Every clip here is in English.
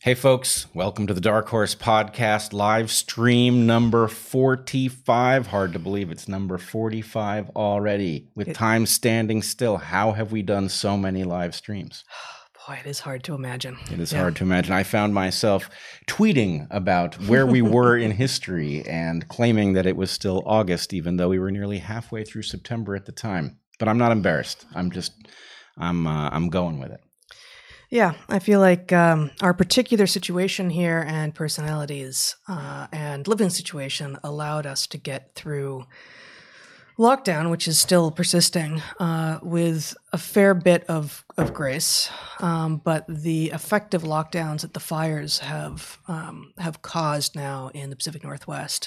Hey folks, welcome to the Dark Horse Podcast live stream number 45. Hard to believe it's number 45 already. With time standing still, how have we done so many live streams? Boy, it is hard to imagine. It is hard to imagine. I found myself tweeting about where we were in history and claiming that it was still August, even though we were nearly halfway through September at the time. But I'm not embarrassed. I'm going with it. Yeah, I feel like our particular situation here and personalities and living situation allowed us to get through lockdown, which is still persisting, with a fair bit of grace. But the effective lockdowns that the fires have caused now in the Pacific Northwest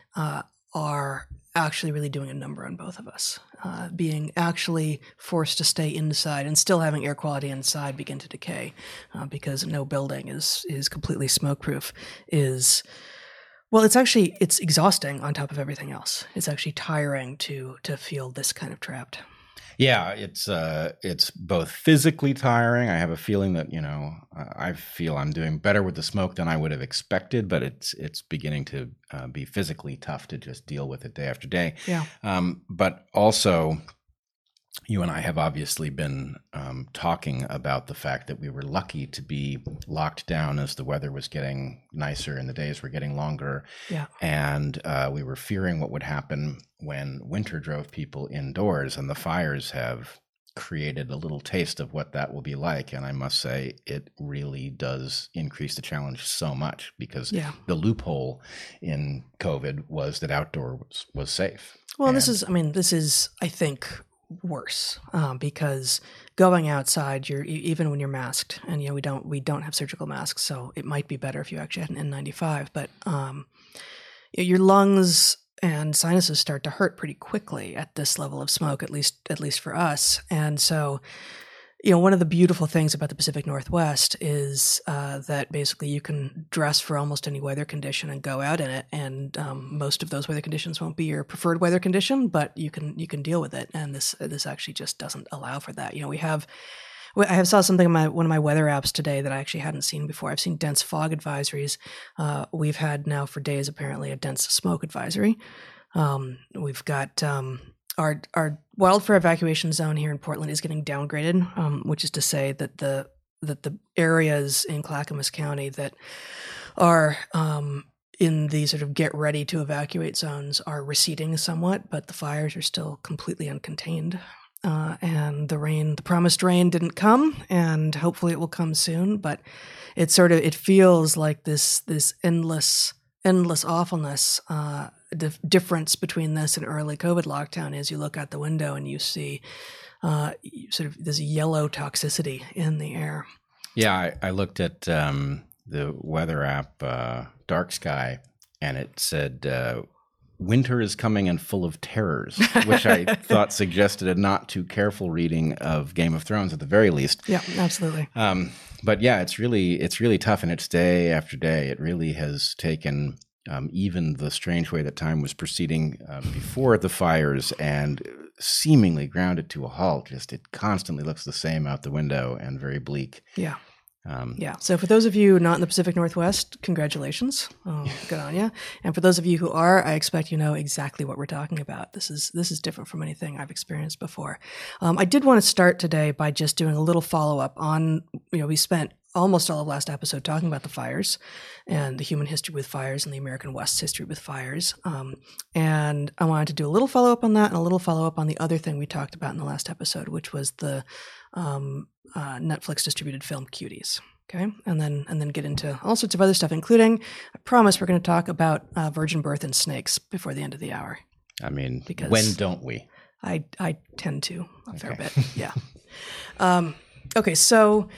are actually really doing a number on both of us. Being actually forced to stay inside and still having air quality inside begin to decay because no building is completely smoke-proof is, well, it's exhausting on top of everything else. It's actually tiring to feel this kind of trapped. Yeah, it's both physically tiring. I have a feeling that, I feel I'm doing better with the smoke than I would have expected, but it's beginning to be physically tough to just deal with it day after day. Yeah. But also, you and I have obviously been talking about the fact that we were lucky to be locked down as the weather was getting nicer and the days were getting longer. Yeah. And we were fearing what would happen when winter drove people indoors, and the fires have created a little taste of what that will be like. And I must say, it really does increase the challenge so much because the loophole in COVID was that outdoors was safe. Well, this is, I think, worse because going outside, you're even when you're masked, and we don't have surgical masks, so it might be better if you actually had an N95. But your lungs and sinuses start to hurt pretty quickly at this level of smoke, at least for us. And so, one of the beautiful things about the Pacific Northwest is that basically you can dress for almost any weather condition and go out in it, and most of those weather conditions won't be your preferred weather condition, but you can deal with it. And this actually just doesn't allow for that. I have saw something in one of my weather apps today that I actually hadn't seen before. I've seen dense fog advisories. We've had now for days apparently a dense smoke advisory. We've got our wildfire evacuation zone here in Portland is getting downgraded, which is to say that the areas in Clackamas County that are in the sort of get ready to evacuate zones are receding somewhat, but the fires are still completely uncontained. And the promised rain didn't come, and hopefully it will come soon. But it feels like this endless awfulness. The difference between this and early COVID lockdown is you look out the window and you see sort of this yellow toxicity in the air. Yeah, I looked at the weather app Dark Sky, and it said winter is coming and full of terrors, which I thought suggested a not too careful reading of Game of Thrones at the very least. Yeah, absolutely. But yeah, it's really tough, and it's day after day. It really has taken even the strange way that time was proceeding before the fires and seemingly ground it to a halt. Just it constantly looks the same out the window and very bleak. Yeah. So for those of you not in the Pacific Northwest, congratulations. Good on you. And for those of you who are, I expect you know exactly what we're talking about. This is different from anything I've experienced before. I did want to start today by just doing a little follow-up on, we spent almost all of last episode talking about the fires and the human history with fires and the American West's history with fires. And I wanted to do a little follow-up on that and a little follow-up on the other thing we talked about in the last episode, which was the Netflix distributed film Cuties. Okay. And then get into all sorts of other stuff, including, I promise we're going to talk about virgin birth and snakes before the end of the hour. I mean, because when don't we? I tend to a fair bit. Yeah. Okay. So,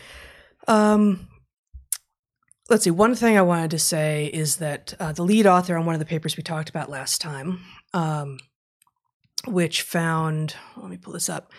let's see. One thing I wanted to say is that the lead author on one of the papers we talked about last time, which found, let me pull this up,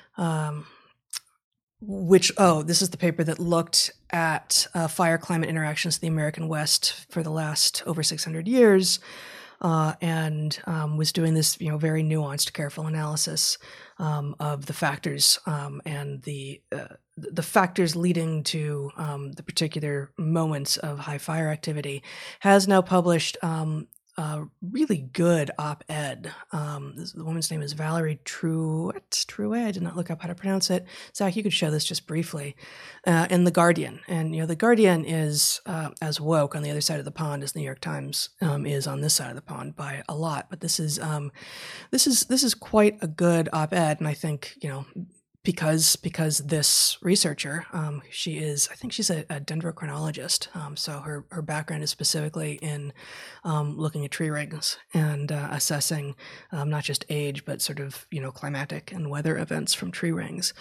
this is the paper that looked at fire-climate interactions in the American West for the last over 600 years. and was doing this, very nuanced, careful analysis of the factors and the factors leading to the particular moments of high fire activity, has now published a really good op-ed. The woman's name is Valerie Truet. I did not look up how to pronounce it. Zach, you could show this just briefly. In The Guardian. And, The Guardian is as woke on the other side of the pond as the New York Times is on this side of the pond by a lot. But this is quite a good op-ed. And I think, because this researcher, I think she's a dendrochronologist. So her background is specifically in looking at tree rings and assessing not just age, but sort of, climatic and weather events from tree rings.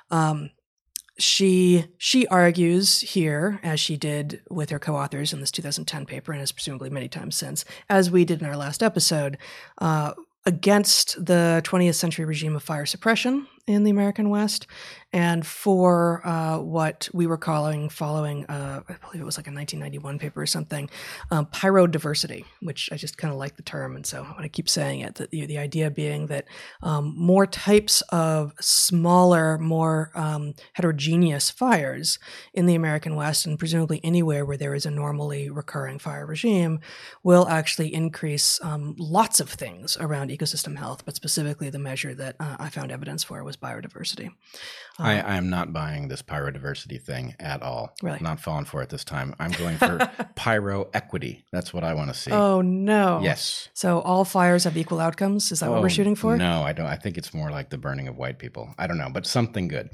She argues here, as she did with her co-authors in this 2010 paper, and has presumably many times since, as we did in our last episode, against the 20th century regime of fire suppression in the American West, and for what we were following, I believe it was like a 1991 paper or something, pyrodiversity, which I just kind of like the term, and so I want to keep saying it, that the idea being that more types of smaller, more heterogeneous fires in the American West, and presumably anywhere where there is a normally recurring fire regime, will actually increase lots of things around ecosystem health, but specifically the measure that I found evidence for was biodiversity. I am not buying this pyrodiversity thing at all. Really? Not falling for it this time. I'm going for pyroequity. That's what I want to see. Oh, no. Yes. So all fires have equal outcomes? Is that what we're shooting for? No, I don't. I think it's more like the burning of white people. I don't know, but something good.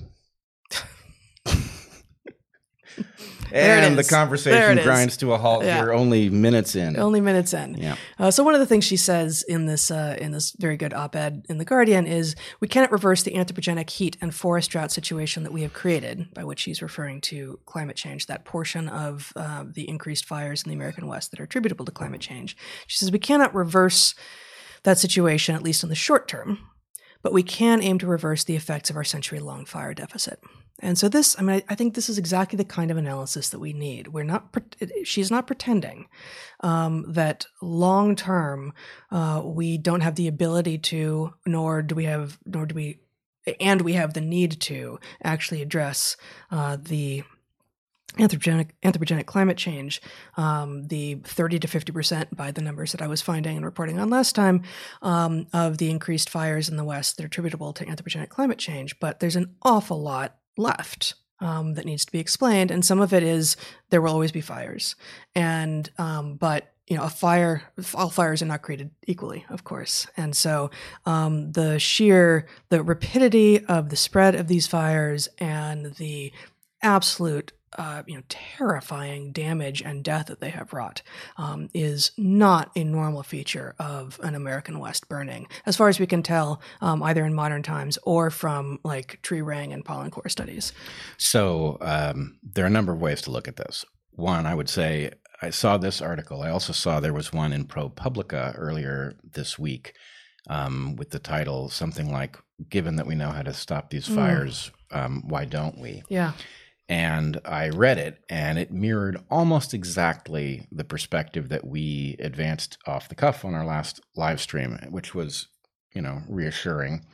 And the conversation grinds to a halt here, only minutes in. Yeah. So one of the things she says in this very good op-ed in The Guardian is, we cannot reverse the anthropogenic heat and forest drought situation that we have created, by which she's referring to climate change, that portion of the increased fires in the American West that are attributable to climate change. She says we cannot reverse that situation, at least in the short term, but we can aim to reverse the effects of our century-long fire deficit. And so this, I think this is exactly the kind of analysis that we need. She's not pretending that long term we don't have the ability to, we have the need to actually address the anthropogenic climate change, the 30 to 50% by the numbers that I was finding and reporting on last time, of the increased fires in the West that are attributable to anthropogenic climate change. But there's an awful lot left that needs to be explained, and some of it is there will always be fires, and but all fires are not created equally, of course, and so the rapidity of the spread of these fires and the absolute terrifying damage and death that they have wrought is not a normal feature of an American West burning, as far as we can tell, either in modern times or from tree ring and pollen core studies. So there are a number of ways to look at this. One, I would say, I saw this article. I also saw there was one in ProPublica earlier this week with the title something like, "Given that we know how to stop these fires, why don't we?" Yeah. And I read it, and it mirrored almost exactly the perspective that we advanced off the cuff on our last live stream, which was, reassuring.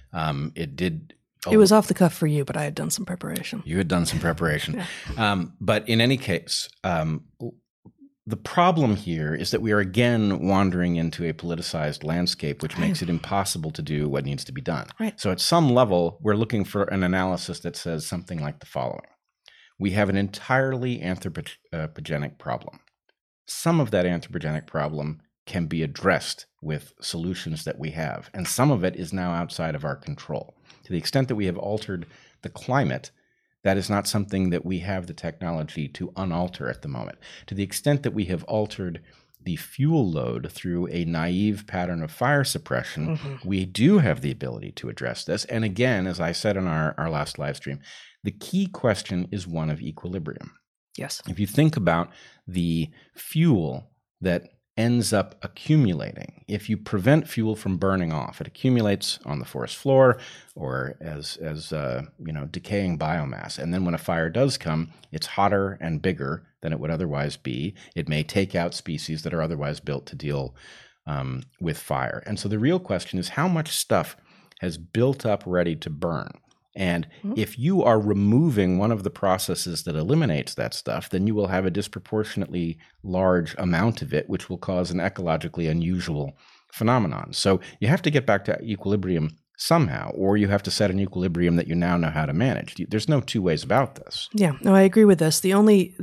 It was off the cuff for you, but I had done some preparation. You had done some preparation. Yeah. But in any case, the problem here is that we are again wandering into a politicized landscape, which makes it impossible to do what needs to be done. Right. So at some level, we're looking for an analysis that says something like the following. We have an entirely anthropogenic problem. Some of that anthropogenic problem can be addressed with solutions that we have, and some of it is now outside of our control. To the extent that we have altered the climate, that is not something that we have the technology to unalter at the moment. To the extent that we have altered the fuel load through a naive pattern of fire suppression, we do have the ability to address this. And again, as I said in our last live stream, the key question is one of equilibrium. Yes. If you think about the fuel that ends up accumulating, if you prevent fuel from burning off, it accumulates on the forest floor or as decaying biomass. And then when a fire does come, it's hotter and bigger than it would otherwise be. It may take out species that are otherwise built to deal with fire. And so the real question is, how much stuff has built up ready to burn? And if you are removing one of the processes that eliminates that stuff, then you will have a disproportionately large amount of it, which will cause an ecologically unusual phenomenon. So you have to get back to equilibrium somehow, or you have to set an equilibrium that you now know how to manage. There's no two ways about this. Yeah, no, I agree with this. The only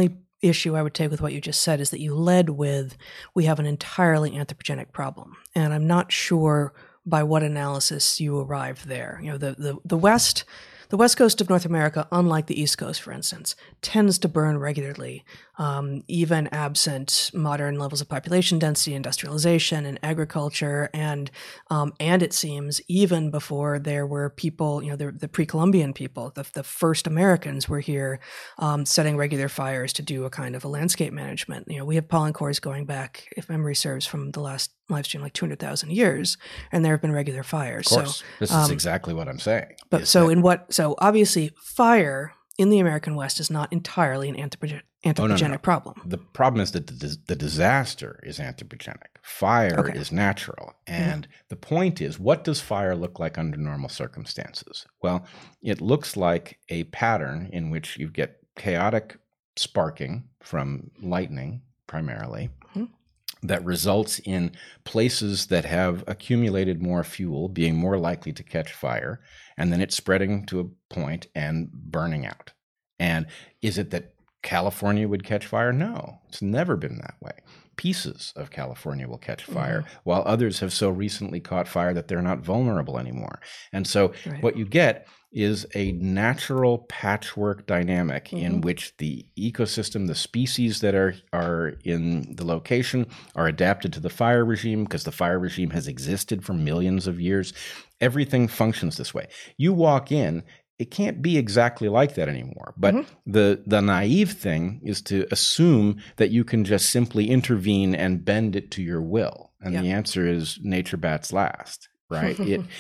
issue I would take with what you just said is that you led with, we have an entirely anthropogenic problem. And I'm not sure by what analysis you arrived there. You know, the West Coast of North America, unlike the East Coast, for instance, tends to burn regularly, even absent modern levels of population density, industrialization, and agriculture, and it seems even before there were people, you know, the pre-Columbian people, the first Americans were here, setting regular fires to do a kind of a landscape management. You know, we have pollen cores going back, if memory serves, from the last live stream, like 200,000 years, and there have been regular fires. Of course, so, this is exactly what I'm saying. But so obviously fire in the American West is not entirely an anthropogenic problem. The problem is that the disaster is anthropogenic. Fire is natural. And the point is, what does fire look like under normal circumstances? Well, it looks like a pattern in which you get chaotic sparking from lightning primarily, that results in places that have accumulated more fuel being more likely to catch fire, and then it's spreading to a point and burning out. And is it that California would catch fire? No, it's never been that way. Pieces of California will catch fire, while others have so recently caught fire that they're not vulnerable anymore. And so what you get is a natural patchwork dynamic in which the ecosystem, the species that are in the location are adapted to the fire regime because the fire regime has existed for millions of years. Everything functions this way. You walk in, it can't be exactly like that anymore. But the naive thing is to assume that you can just simply intervene and bend it to your will. And the answer is nature bats last. Right?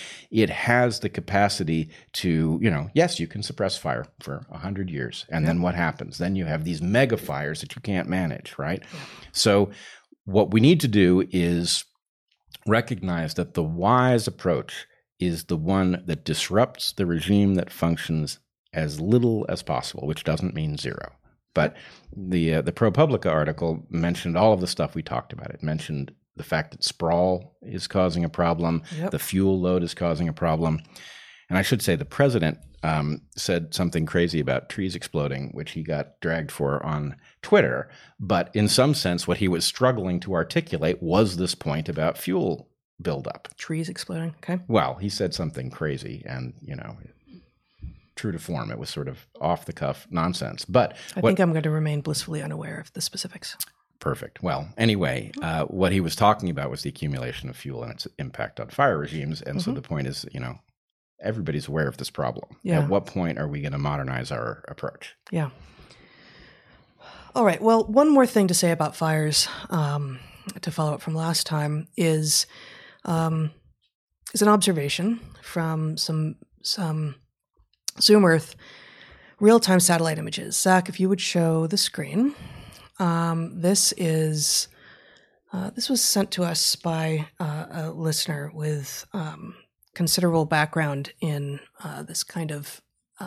It has the capacity to, you know, yes, you can suppress fire for 100 years. And then what happens? Then you have these mega fires that you can't manage, right? So what we need to do is recognize that the wise approach is the one that disrupts the regime that functions as little as possible, which doesn't mean zero. But the ProPublica article mentioned all of the stuff we talked about. It mentioned the fact that sprawl is causing a problem, the fuel load is causing a problem. And I should say the president said something crazy about trees exploding, which he got dragged for on Twitter. But in some sense, what he was struggling to articulate was this point about fuel buildup. Trees exploding, okay. Well, he said something crazy and, you know, true to form, it was sort of off-the-cuff nonsense. But I think I'm going to remain blissfully unaware of the specifics. Perfect. Well, anyway, what he was talking about was the accumulation of fuel and its impact on fire regimes. And so the point is, you know, everybody's aware of this problem. At what point are we going to modernize our approach? Yeah. All right. Well, one more thing to say about fires, to follow up from last time, is an observation from some Zoom Earth real-time satellite images. Zach, if you would show the screen. This was sent to us by a listener with considerable background in this kind of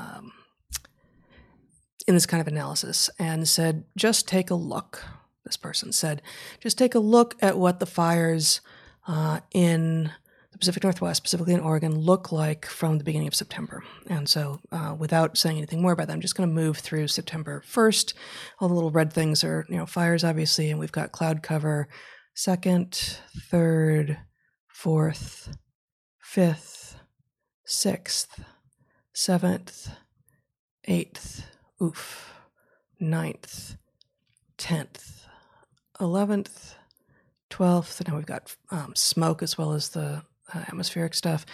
analysis, and said, "Just take a look." This person said, "Just take a look at what the fires in the Pacific Northwest, specifically in Oregon, look like from the beginning of September." And so without saying anything more about that, I'm just going to move through September 1st. All the little red things are, you know, fires, obviously, and we've got cloud cover 2nd, 3rd, 4th, 5th, 6th, 7th, 8th, 9th, 10th, 11th, 12th, and now we've got smoke as well as the atmospheric stuff,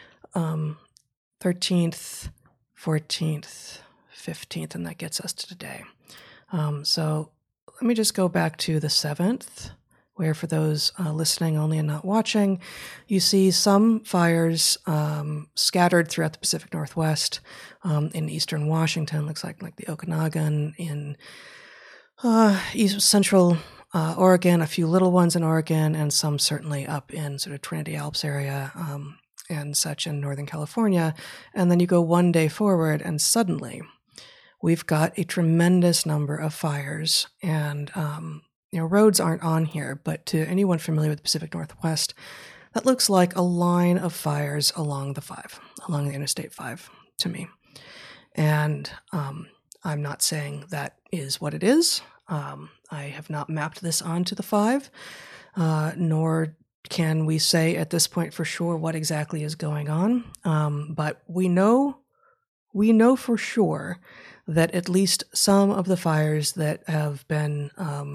13th, 14th, 15th, and that gets us to today. So let me just go back to the 7th, where for those listening only and not watching, you see some fires scattered throughout the Pacific Northwest, in eastern Washington, looks like the Okanagan, in east central Oregon, a few little ones in Oregon, and some certainly up in sort of Trinity Alps area and such in Northern California. And then you go one day forward, and suddenly we've got a tremendous number of fires. And, roads aren't on here, but to anyone familiar with the Pacific Northwest, that looks like a line of fires along the Interstate 5 to me. And I'm not saying that is what it is. I have not mapped this onto the 5, nor can we say at this point for sure what exactly is going on. But we know for sure that at least some of the fires that have been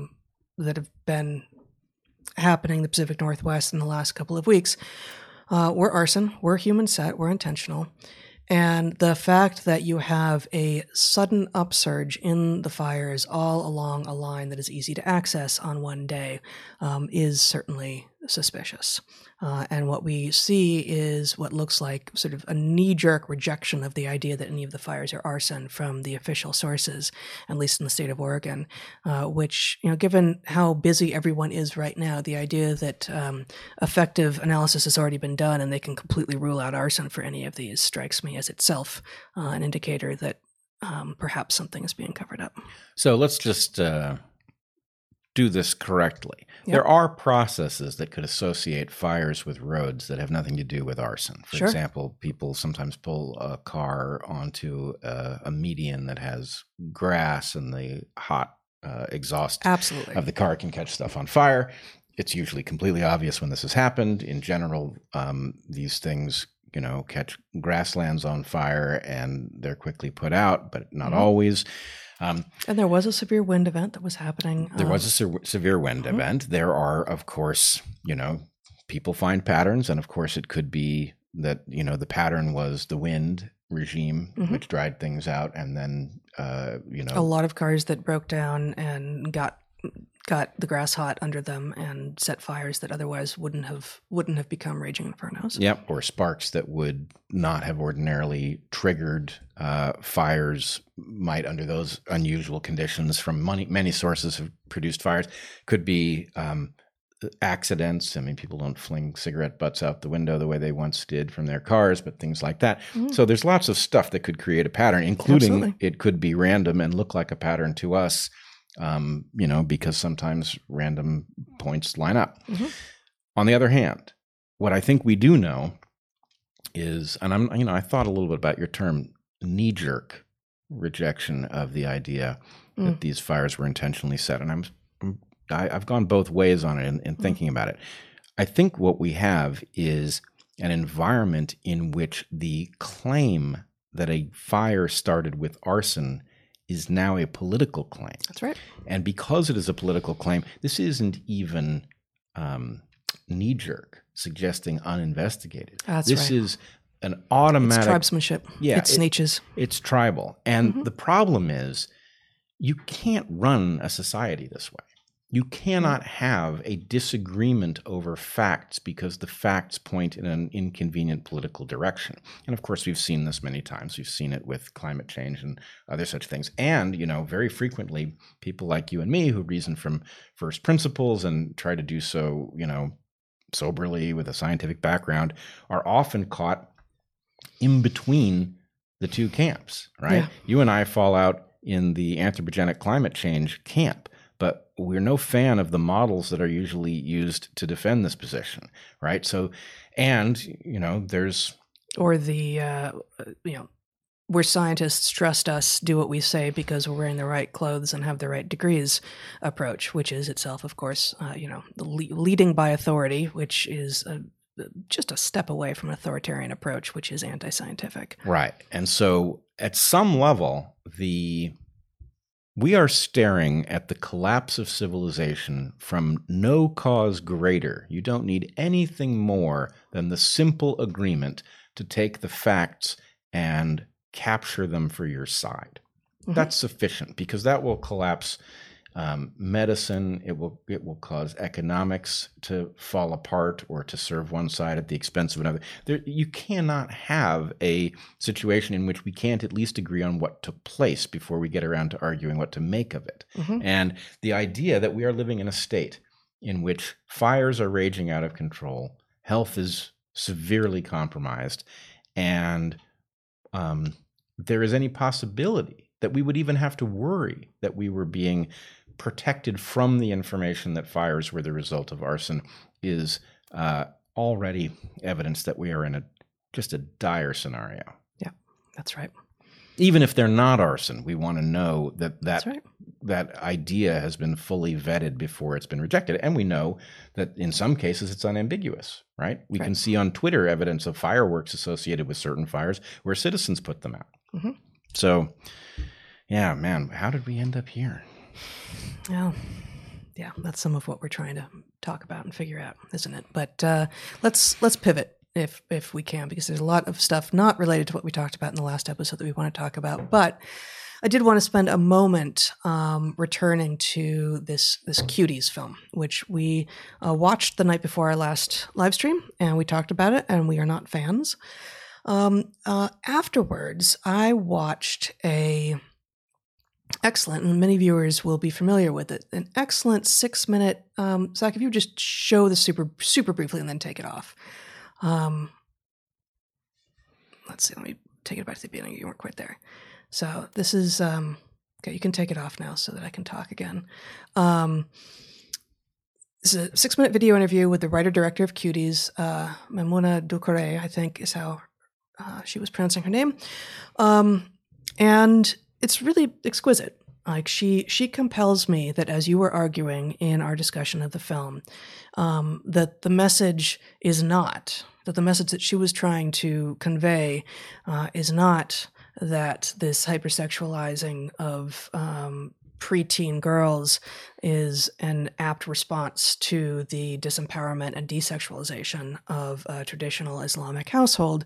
happening in the Pacific Northwest in the last couple of weeks were arson, were human set, were intentional. And the fact that you have a sudden upsurge in the fires all along a line that is easy to access on one day is certainly suspicious. And what we see is what looks like sort of a knee-jerk rejection of the idea that any of the fires are arson from the official sources, at least in the state of Oregon, which, given how busy everyone is right now, the idea that effective analysis has already been done and they can completely rule out arson for any of these strikes me as itself an indicator that perhaps something is being covered up. So let's just do this correctly. Yep. There are processes that could associate fires with roads that have nothing to do with arson. For example, people sometimes pull a car onto a median that has grass, and the hot exhaust of the car can catch stuff on fire. It's usually completely obvious when this has happened. In general, these things catch grasslands on fire and they're quickly put out, but not always. And there was a severe wind event that was happening. There was a severe wind event. There are, of course, people find patterns. And of course, it could be that, the pattern was the wind regime, which dried things out. And then, a lot of cars that broke down and got the grass hot under them and set fires that otherwise wouldn't have become raging infernos. Yep, or sparks that would not have ordinarily triggered fires might, under those unusual conditions from many sources have produced fires. Could be accidents. I mean, people don't fling cigarette butts out the window the way they once did from their cars, but things like that. So there's lots of stuff that could create a pattern, including it could be random and look like a pattern to us. Because sometimes random points line up. On the other hand, what I think we do know is, and I thought a little bit about your term, knee-jerk rejection of the idea that these fires were intentionally set. And I've gone both ways on it in thinking about it. I think what we have is an environment in which the claim that a fire started with arson is now a political claim. That's right. And because it is a political claim, this isn't even knee-jerk, suggesting uninvestigated. This is an automatic... It's tribesmanship. Yeah. It's niches. It's tribal. And the problem is you can't run a society this way. You cannot have a disagreement over facts because the facts point in an inconvenient political direction. And of course, we've seen this many times. We've seen it with climate change and other such things. And, very frequently, people like you and me who reason from first principles and try to do so, soberly with a scientific background are often caught in between the two camps, right? Yeah. You and I fall out in the anthropogenic climate change camp. But we're no fan of the models that are usually used to defend this position, right? So, and, there's... Or the, where scientists trust us, do what we say because we're wearing the right clothes and have the right degrees approach, which is itself, of course, the leading by authority, which is just a step away from an authoritarian approach, which is anti-scientific. Right. And so at some level, we are staring at the collapse of civilization from no cause greater. You don't need anything more than the simple agreement to take the facts and capture them for your side. That's sufficient because that will collapse medicine. It will cause economics to fall apart or to serve one side at the expense of another. You cannot have a situation in which we can't at least agree on what took place before we get around to arguing what to make of it. Mm-hmm. And the idea that we are living in a state in which fires are raging out of control, health is severely compromised, and there is any possibility that we would even have to worry that we were being protected from the information that fires were the result of arson is already evidence that we are in just a dire scenario. Yeah, that's right. Even if they're not arson, we want to know that right. that idea has been fully vetted before it's been rejected. And we know that in some cases it's unambiguous, right? We can see on Twitter evidence of fireworks associated with certain fires where citizens put them out. Mm-hmm. So, yeah, man, how did we end up here? Yeah, that's some of what we're trying to talk about and figure out, isn't it? But let's pivot if we can, because there's a lot of stuff not related to what we talked about in the last episode that we want to talk about. But I did want to spend a moment returning to this Cuties film, which we watched the night before our last live stream, and we talked about it, and we are not fans. Afterwards, I watched excellent, and many viewers will be familiar with it, an excellent 6-minute, Zach, if you just show the super briefly and then take it off. Let's see, let me take it back to the beginning. You weren't quite there. So this is, okay, you can take it off now so that I can talk again. This is a 6-minute video interview with the writer-director of Cuties, Maimouna Doucouré, I think is how she was pronouncing her name. And it's really exquisite. Like she compels me that, as you were arguing in our discussion of the film, that the message that she was trying to convey is not that this hypersexualizing of preteen girls is an apt response to the disempowerment and desexualization of a traditional Islamic household.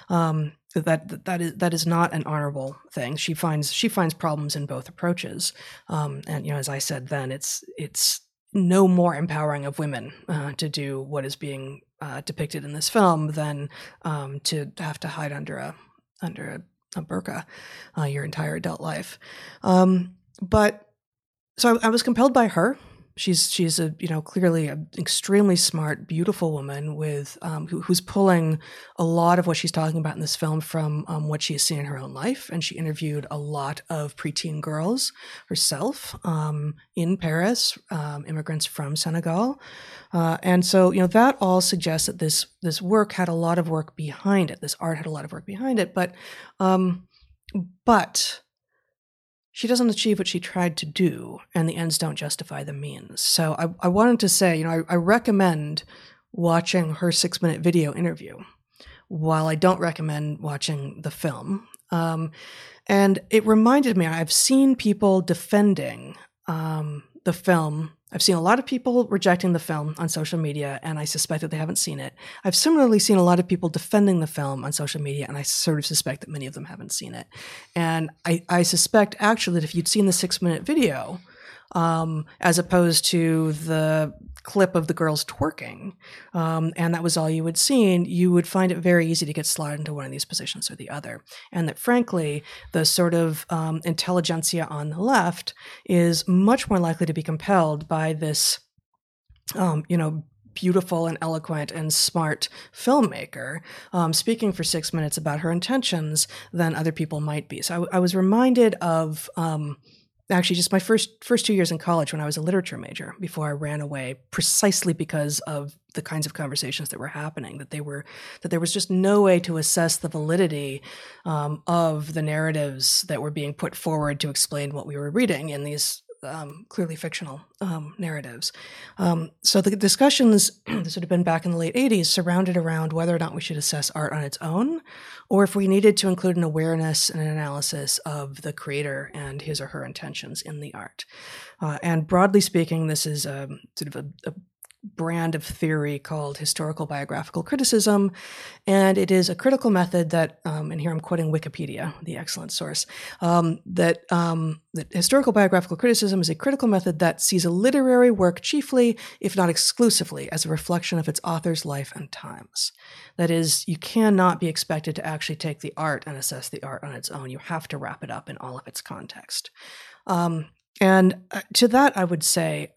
That is not an honorable thing. She finds problems in both approaches, and as I said then, it's no more empowering of women to do what is being depicted in this film than to have to hide under a burqa your entire adult life. But so I was compelled by her. She's a clearly an extremely smart, beautiful woman with who's pulling a lot of what she's talking about in this film from what she has seen in her own life, and she interviewed a lot of preteen girls herself in Paris, immigrants from Senegal, and so that all suggests that this work had a lot of work behind it. This art had a lot of work behind it, but she doesn't achieve what she tried to do, and the ends don't justify the means. So I wanted to say, I recommend watching her 6-minute video interview, while I don't recommend watching the film. And it reminded me, I've seen people defending the film. I've seen a lot of people rejecting the film on social media, and I suspect that they haven't seen it. I've similarly seen a lot of people defending the film on social media, and I sort of suspect that many of them haven't seen it. And I suspect, actually, that if you'd seen the 6-minute video, as opposed to the clip of the girls twerking, and that was all you had seen, you would find it very easy to get slotted into one of these positions or the other. And that, frankly, the sort of intelligentsia on the left is much more likely to be compelled by this, beautiful and eloquent and smart filmmaker speaking for 6 minutes about her intentions than other people might be. So I was reminded of actually just my first 2 years in college when I was a literature major, before I ran away, precisely because of the kinds of conversations that were happening, that there was just no way to assess the validity of the narratives that were being put forward to explain what we were reading in these clearly fictional narratives. So the discussions that would have been back in the late 80s surrounded around whether or not we should assess art on its own, or if we needed to include an awareness and an analysis of the creator and his or her intentions in the art. And broadly speaking, this is sort of a brand of theory called historical biographical criticism. And it is a critical method that, and here I'm quoting Wikipedia, the excellent source, that historical biographical criticism is a critical method that sees a literary work chiefly, if not exclusively, as a reflection of its author's life and times. That is, you cannot be expected to actually take the art and assess the art on its own. You have to wrap it up in all of its context. And to that, I would say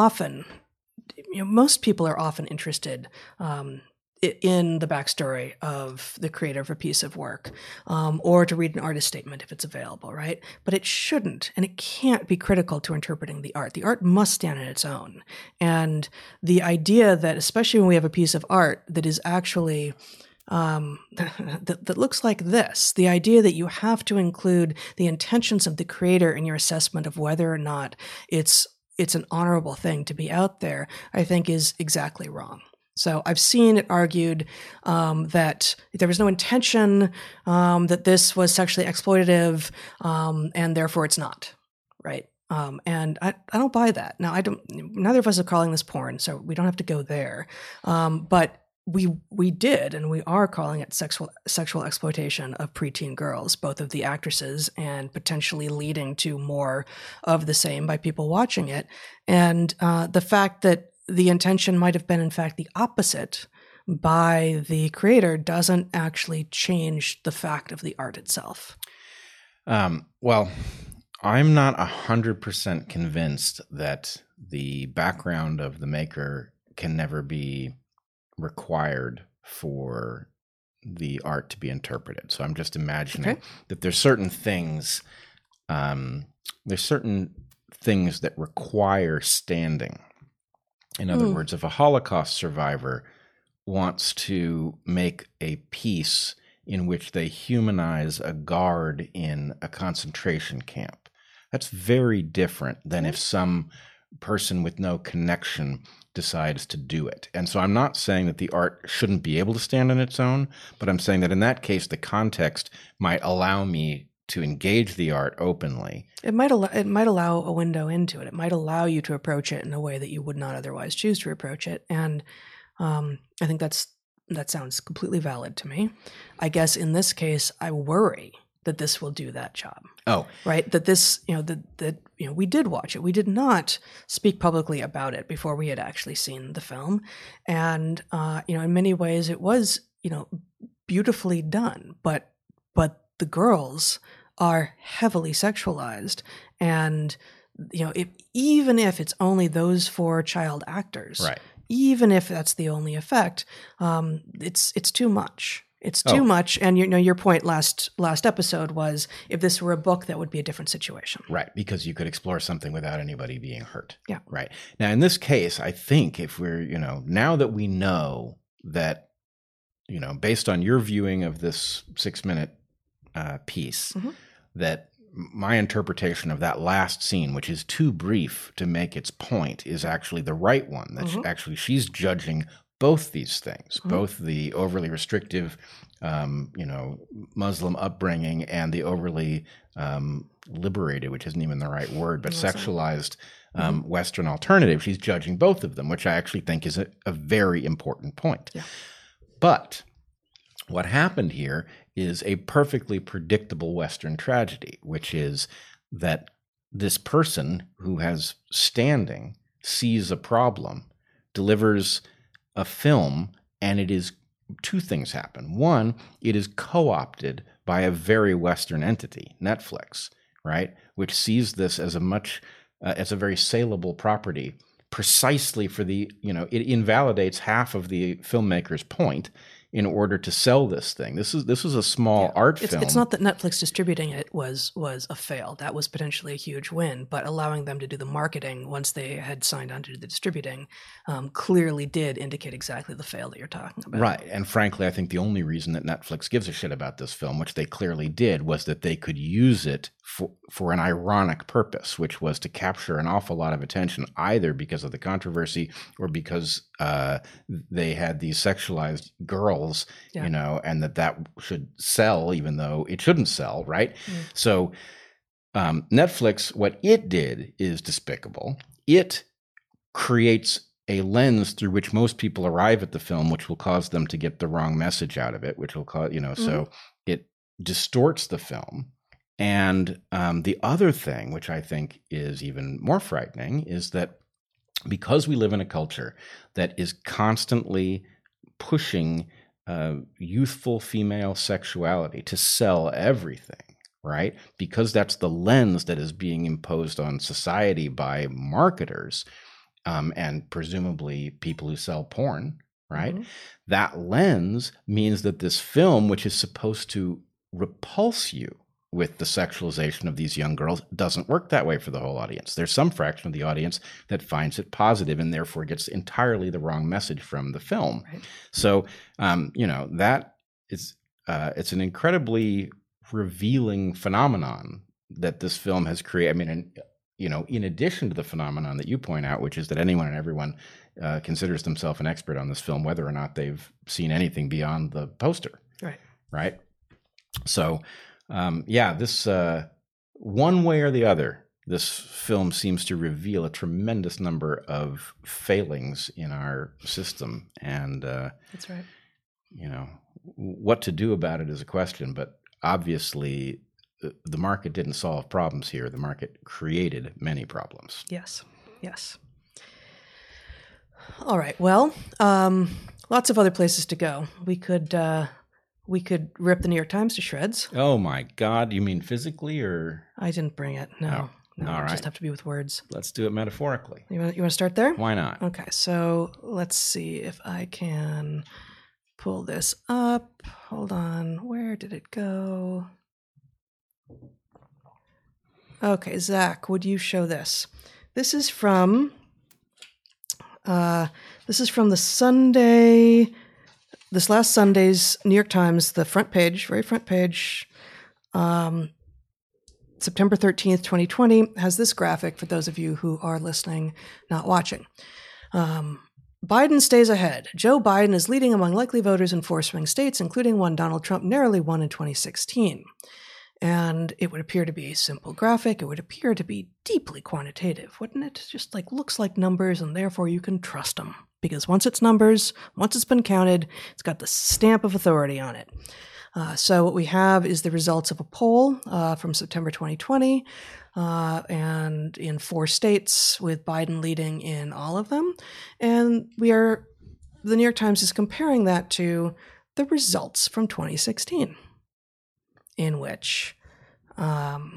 most people are often interested in the backstory of the creator of a piece of work, or to read an artist statement if it's available, right? But it shouldn't, and it can't be critical to interpreting the art. The art must stand on its own. And the idea that, especially when we have a piece of art that is actually that looks like this, the idea that you have to include the intentions of the creator in your assessment of whether or not it's an honorable thing to be out there, I think is exactly wrong. So I've seen it argued that there was no intention, that this was sexually exploitative, and therefore it's not, right? And I don't buy that. Now, neither of us are calling this porn, so we don't have to go there. But we did, and we are calling it sexual exploitation of preteen girls, both of the actresses, and potentially leading to more of the same by people watching it. And the fact that the intention might have been, in fact, the opposite by the creator doesn't actually change the fact of the art itself. Well, I'm not 100% convinced that the background of the maker can never be required for the art to be interpreted. So I'm just imagining that there's certain things, that require standing. In other words, if a Holocaust survivor wants to make a piece in which they humanize a guard in a concentration camp, that's very different than if some person with no connection decides to do it. And so I'm not saying that the art shouldn't be able to stand on its own, but I'm saying that in that case, the context might allow me to engage the art openly. It might allow a window into it. It might allow you to approach it in a way that you would not otherwise choose to approach it. And I think that sounds completely valid to me. I guess in this case, I worry that this will do that job. Oh, right. That this, we did watch it. We did not speak publicly about it before we had actually seen the film, and in many ways, it was beautifully done. But the girls are heavily sexualized, and even if it's only those 4 child actors, right? Even if that's the only effect, it's too much. It's too much. And your point last episode was, if this were a book, that would be a different situation. Right, because you could explore something without anybody being hurt. Yeah. Right. Now, in this case, I think if we're, now that we know that, based on your viewing of this 6-minute piece, that my interpretation of that last scene, which is too brief to make its point, is actually the right one. That she's judging both these things, both the overly restrictive, Muslim upbringing and the overly liberated, which isn't even the right word, but sexualized Western alternative. She's judging both of them, which I actually think is a very important point. Yeah. But what happened here is a perfectly predictable Western tragedy, which is that this person who has standing sees a problem, delivers a film, and it is 2 things happen. One, it is co-opted by a very Western entity, Netflix, right, which sees this as as a very saleable property, precisely for it invalidates half of the filmmaker's point in order to sell this thing. This was a small art film. It's not that Netflix distributing it was a fail. That was potentially a huge win, but allowing them to do the marketing once they had signed on to do the distributing clearly did indicate exactly the fail that you're talking about. Right. And frankly, I think the only reason that Netflix gives a shit about this film, which they clearly did, was that they could use it for an ironic purpose, which was to capture an awful lot of attention, either because of the controversy or because they had these sexualized girls, and that should sell, even though it shouldn't sell, right? So Netflix, what it did is despicable. It creates a lens through which most people arrive at the film, which will cause them to get the wrong message out of it, which will cause, so it distorts the film. And the other thing, which I think is even more frightening, is that because we live in a culture that is constantly pushing youthful female sexuality to sell everything, right? Because that's the lens that is being imposed on society by marketers, and presumably people who sell porn, right? Mm-hmm. That lens means that this film, which is supposed to repulse you with the sexualization of these young girls, doesn't work that way for the whole audience. There's some fraction of the audience that finds it positive and therefore gets entirely the wrong message from the film. Right. So, that is, it's an incredibly revealing phenomenon that this film has created. I mean, in addition to the phenomenon that you point out, which is that anyone and everyone considers themselves an expert on this film, whether or not they've seen anything beyond the poster. Right. So, this one way or the other, this film seems to reveal a tremendous number of failings in our system. And that's right. What to do about it is a question, but obviously the market didn't solve problems here. The market created many problems. Yes. All right. Well, lots of other places to go. We could rip the New York Times to shreds. Oh my God! You mean physically, or? I didn't bring it. No. All right. Just have to be with words. Let's do it metaphorically. You want to start there? Why not? Okay. So let's see if I can pull this up. Hold on. Where did it go? Okay, Zach, would you show this? This is from the Sunday. This last Sunday's New York Times, the front page, very front page, September 13th, 2020, has this graphic for those of you who are listening, not watching. Biden stays ahead. Joe Biden is leading among likely voters in 4 swing states, including one Donald Trump narrowly won in 2016. And it would appear to be a simple graphic. It would appear to be deeply quantitative, wouldn't it? Just looks like numbers, and therefore you can trust them. Because once it's numbers, once it's been counted, it's got the stamp of authority on it. So what we have is the results of a poll from September 2020, and in 4 states, with Biden leading in all of them. And the New York Times is comparing that to the results from 2016. In which, well,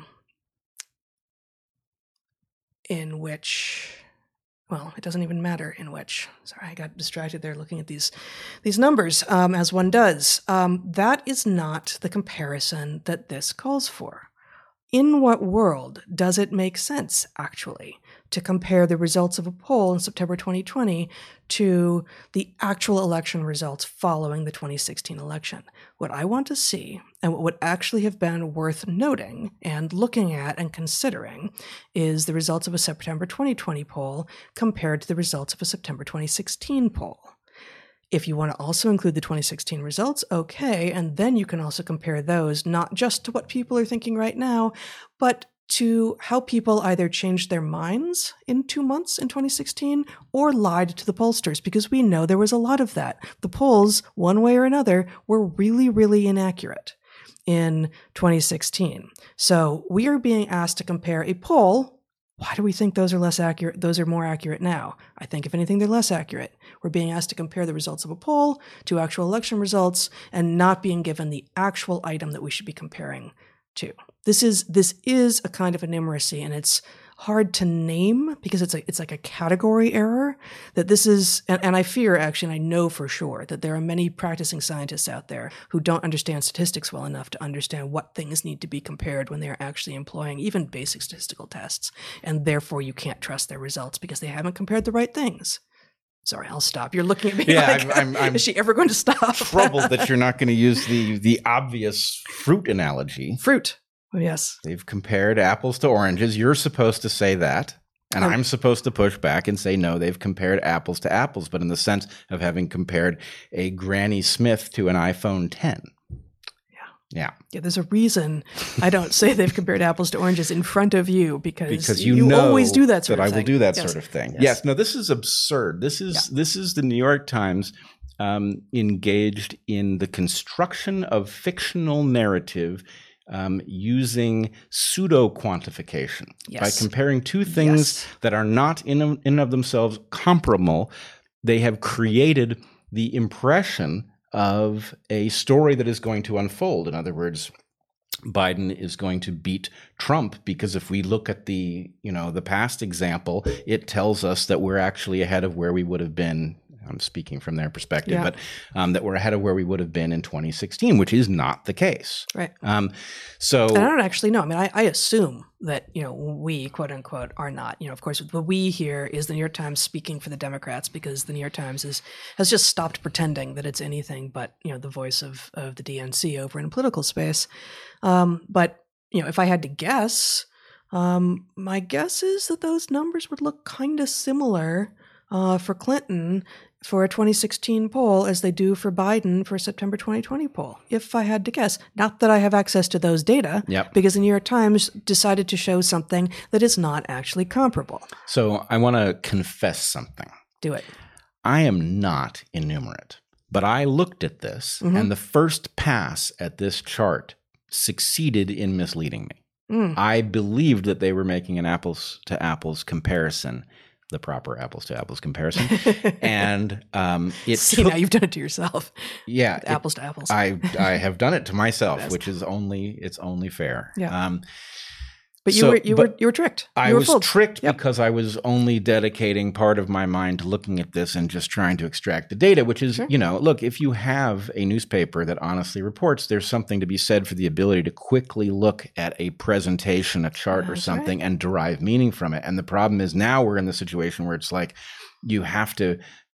it doesn't even matter in which. Sorry, I got distracted there looking at these numbers, as one does. That is not the comparison that this calls for. In what world does it make sense, actually, to compare the results of a poll in September 2020 to the actual election results following the 2016 election? What I want to see, and what would actually have been worth noting and looking at and considering, is the results of a September 2020 poll compared to the results of a September 2016 poll. If you want to also include the 2016 results, okay, and then you can also compare those not just to what people are thinking right now, but to how people either changed their minds in 2 months in 2016 or lied to the pollsters, because we know there was a lot of that. The polls, one way or another, were really, really inaccurate in 2016. So we are being asked to compare a poll. Why do we think those are less accurate? Those are more accurate now. I think, if anything, they're less accurate. We're being asked to compare the results of a poll to actual election results and not being given the actual item that we should be comparing to. This is a kind of a numeracy, and it's hard to name because it's like a category error that this is, and I fear, actually, and I know for sure that there are many practicing scientists out there who don't understand statistics well enough to understand what things need to be compared when they're actually employing even basic statistical tests, and therefore you can't trust their results because they haven't compared the right things. Sorry, I'll stop. You're looking at me like, I'm is she ever going to stop? Troubled that you're not going to use the obvious fruit analogy. Fruit. Oh, yes. They've compared apples to oranges. You're supposed to say that. And I'm supposed to push back and say, no, they've compared apples to apples, but in the sense of having compared a Granny Smith to an iPhone 10. Yeah. Yeah. Yeah, there's a reason I don't say they've compared apples to oranges in front of you because you know always do that sort of I thing. will do that Yes. sort of thing. Yes. Yes. No, this is absurd. This is the New York Times engaged in the construction of fictional narrative using pseudo-quantification by comparing two things that are not in and of themselves comparable. They have created the impression of a story that is going to unfold. In other words, Biden is going to beat Trump because if we look at the past example, it tells us that we're actually ahead of where we would have been. I'm speaking from their perspective, but that we're ahead of where we would have been in 2016, which is not the case. Right. So and I don't actually know. I mean, I assume that, we, quote unquote, are not. Of course, the we here is the New York Times speaking for the Democrats because the New York Times has just stopped pretending that it's anything but, the voice of the DNC over in political space. But, if I had to guess, my guess is that those numbers would look kind of similar for Clinton for a 2016 poll as they do for Biden for a September 2020 poll, if I had to guess. Not that I have access to those data, because the New York Times decided to show something that is not actually comparable. So I want to confess something. Do it. I am not enumerate, but I looked at this, and the first pass at this chart succeeded in misleading me. I believed that they were making an apples-to-apples comparison, the proper apples-to-apples comparison. And See, now you've done it to yourself. Yeah. Apples to apples. I have done it to myself, which is only fair. Yeah. But you were tricked. I was tricked because I was only dedicating part of my mind to looking at this and just trying to extract the data, which is, look, if you have a newspaper that honestly reports, there's something to be said for the ability to quickly look at a presentation, a chart or something and derive meaning from it. And the problem is now we're in the situation where it's like you have to,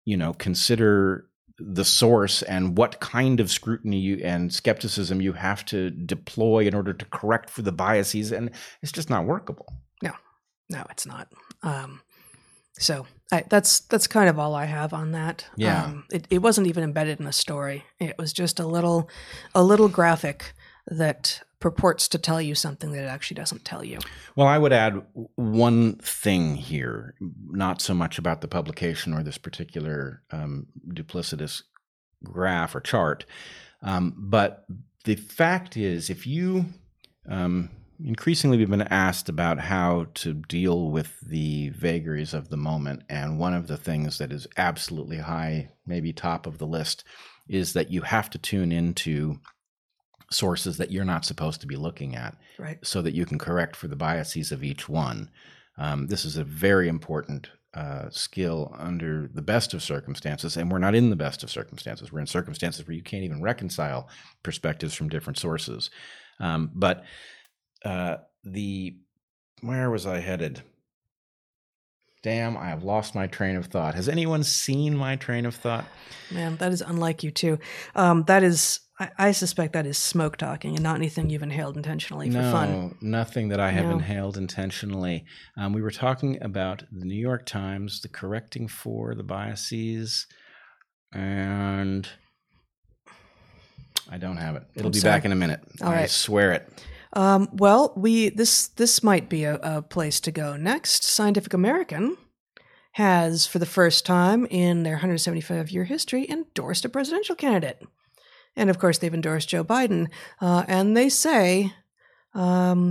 consider the source and what kind of scrutiny and skepticism you have to deploy in order to correct for the biases, and it's just not workable. No, it's not. So that's kind of all I have on that. Yeah. It wasn't even embedded in a story. It was just a little graphic that purports to tell you something that it actually doesn't tell you. Well, I would add one thing here, not so much about the publication or this particular duplicitous graph or chart, but the fact is, if you increasingly we've been asked about how to deal with the vagaries of the moment, and one of the things that is absolutely high, maybe top of the list, is that you have to tune into sources that you're not supposed to be looking at, right, so that you can correct for the biases of each one. This is a very important skill under the best of circumstances, and we're not in the best of circumstances. We're in circumstances where you can't even reconcile perspectives from different sources. But where was I headed? Damn, I have lost my train of thought. Has anyone seen my train of thought? Man, that is unlike you too. I suspect that is smoke talking and not anything you've inhaled intentionally for fun. No, nothing that I have inhaled intentionally. We were talking about the New York Times, the correcting for the biases, and I don't have it. It'll be back in a minute. All right. I swear it. Well, this might be a place to go next. Scientific American has, for the first time in their 175-year history, endorsed a presidential candidate. And of course, they've endorsed Joe Biden. And they say, you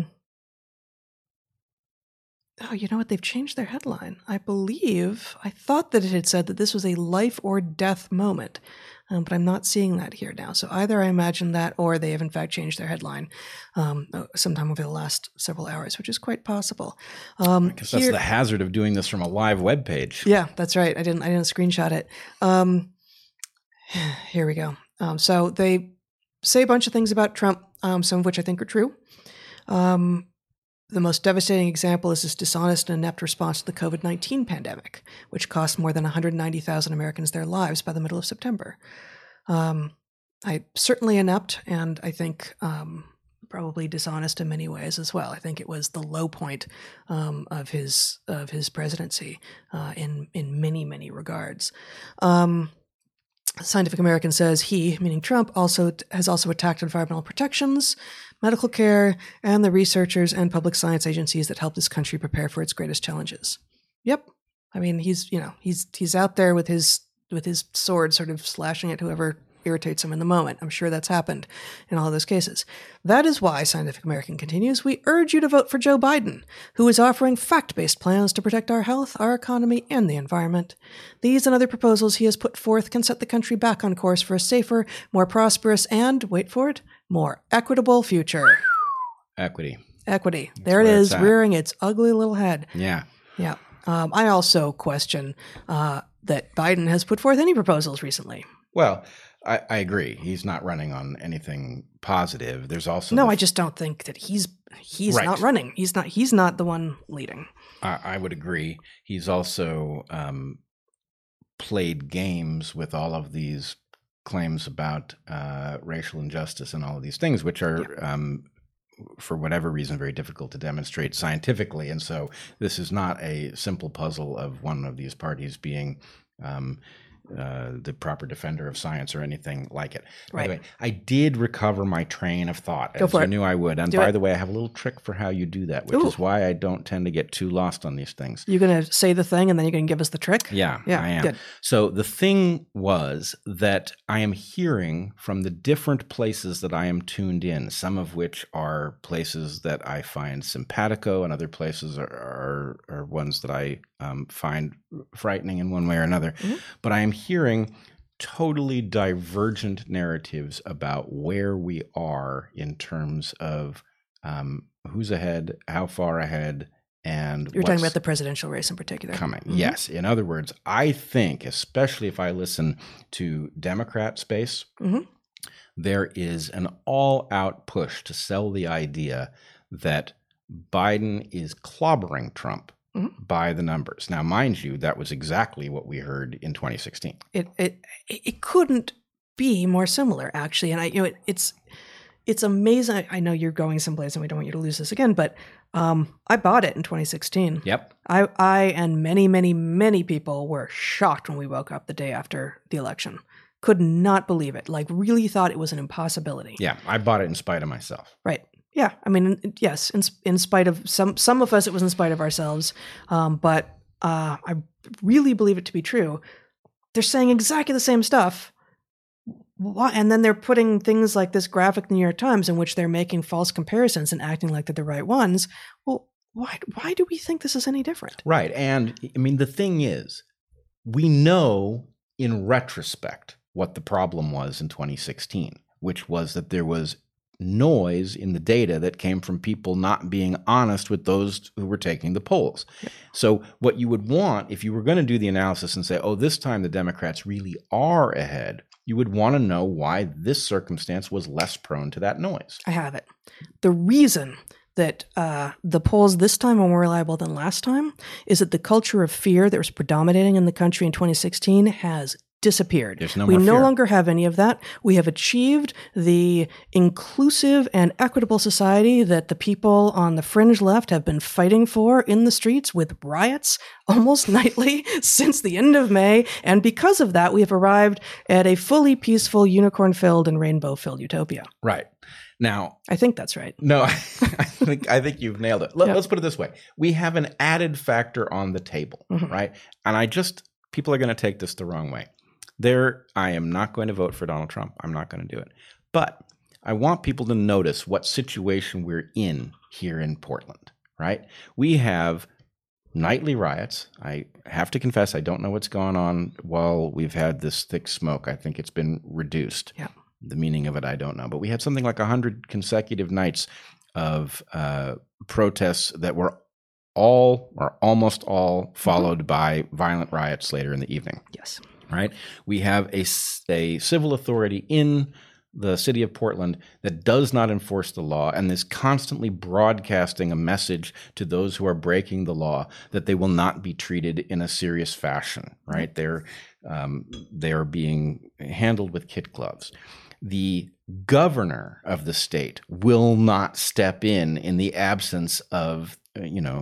know what? They've changed their headline. I thought that it had said that this was a life or death moment. But I'm not seeing that here now. So either I imagine that, or they have in fact changed their headline sometime over the last several hours, which is quite possible. Because that's the hazard of doing this from a live web page. Yeah, that's right. I didn't screenshot it. Here we go. So they say a bunch of things about Trump, some of which I think are true. The most devastating example is his dishonest and inept response to the COVID-19 pandemic, which cost more than 190,000 Americans their lives by the middle of September. Certainly inept, and I think probably dishonest in many ways as well. I think it was the low point of his presidency in many, many regards. Scientific American says he, meaning Trump, has also attacked environmental protections, medical care, and the researchers and public science agencies that help this country prepare for its greatest challenges. Yep. I mean, he's out there with his sword sort of slashing at whoever irritates him in the moment. I'm sure that's happened in all of those cases. That is why, Scientific American continues, we urge you to vote for Joe Biden, who is offering fact-based plans to protect our health, our economy, and the environment. These and other proposals he has put forth can set the country back on course for a safer, more prosperous, and, wait for it, more equitable future. Equity. That's there it is, rearing its ugly little head. Yeah. Yeah. I also question that Biden has put forth any proposals recently. Well, I agree. He's not running on anything positive. There's also I just don't think that he's right. Not running. He's not the one leading. I would agree. He's also played games with all of these claims about racial injustice and all of these things, which are for whatever reason very difficult to demonstrate scientifically. And so this is not a simple puzzle of one of these parties being the proper defender of science or anything like it. By the way, I did recover my train of thought, as you knew I would. And by the way, I have a little trick for how you do that, which is why I don't tend to get too lost on these things. You're going to say the thing and then you're going to give us the trick? Yeah, I am. Good. So the thing was that I am hearing from the different places that I am tuned in, some of which are places that I find simpatico and other places are ones that I find frightening in one way or another. Mm-hmm. But I am hearing totally divergent narratives about where we are in terms of who's ahead, how far ahead, and you're talking about the presidential race in particular. Coming. Mm-hmm. Yes. In other words, I think, especially if I listen to Democrat space, there is an all-out push to sell the idea that Biden is clobbering Trump by the numbers. Now, mind you, that was exactly what we heard in 2016. It couldn't be more similar, actually. And it's amazing. I know you're going someplace, and we don't want you to lose this again, but I bought it in 2016. Yep. I and many, many, many people were shocked when we woke up the day after the election. Could not believe it. Like, really thought it was an impossibility. Yeah, I bought it in spite of myself. Right. Yeah, I mean, yes, in spite of some of us, it was in spite of ourselves. But I really believe it to be true. They're saying exactly the same stuff, and then they're putting things like this graphic in the New York Times in which they're making false comparisons and acting like they're the right ones. Well, why do we think this is any different? Right, and I mean, the thing is, we know in retrospect what the problem was in 2016, which was that there was noise in the data that came from people not being honest with those who were taking the polls. Yeah. So what you would want, if you were going to do the analysis and say, oh, this time the Democrats really are ahead, you would want to know why this circumstance was less prone to that noise. I have it. The reason that the polls this time are more reliable than last time is that the culture of fear that was predominating in the country in 2016 has disappeared. We no longer have any of that. We have achieved the inclusive and equitable society that the people on the fringe left have been fighting for in the streets with riots almost nightly since the end of May. And because of that, we have arrived at a fully peaceful, unicorn-filled and rainbow-filled utopia. Right. Now, I think that's right. No, I think you've nailed it. Let's put it this way. We have an added factor on the table, right? And people are going to take this the wrong way. I am not going to vote for Donald Trump. I'm not going to do it. But I want people to notice what situation we're in here in Portland, right? We have nightly riots. I have to confess, I don't know what's gone on while we've had this thick smoke. I think it's been reduced. Yeah. The meaning of it, I don't know. But we had something like 100 consecutive nights of protests that were all or almost all followed by violent riots later in the evening. Yes. Right? We have a civil authority in the city of Portland that does not enforce the law and is constantly broadcasting a message to those who are breaking the law that they will not be treated in a serious fashion, right? They are being handled with kid gloves. The governor of the state will not step in the absence of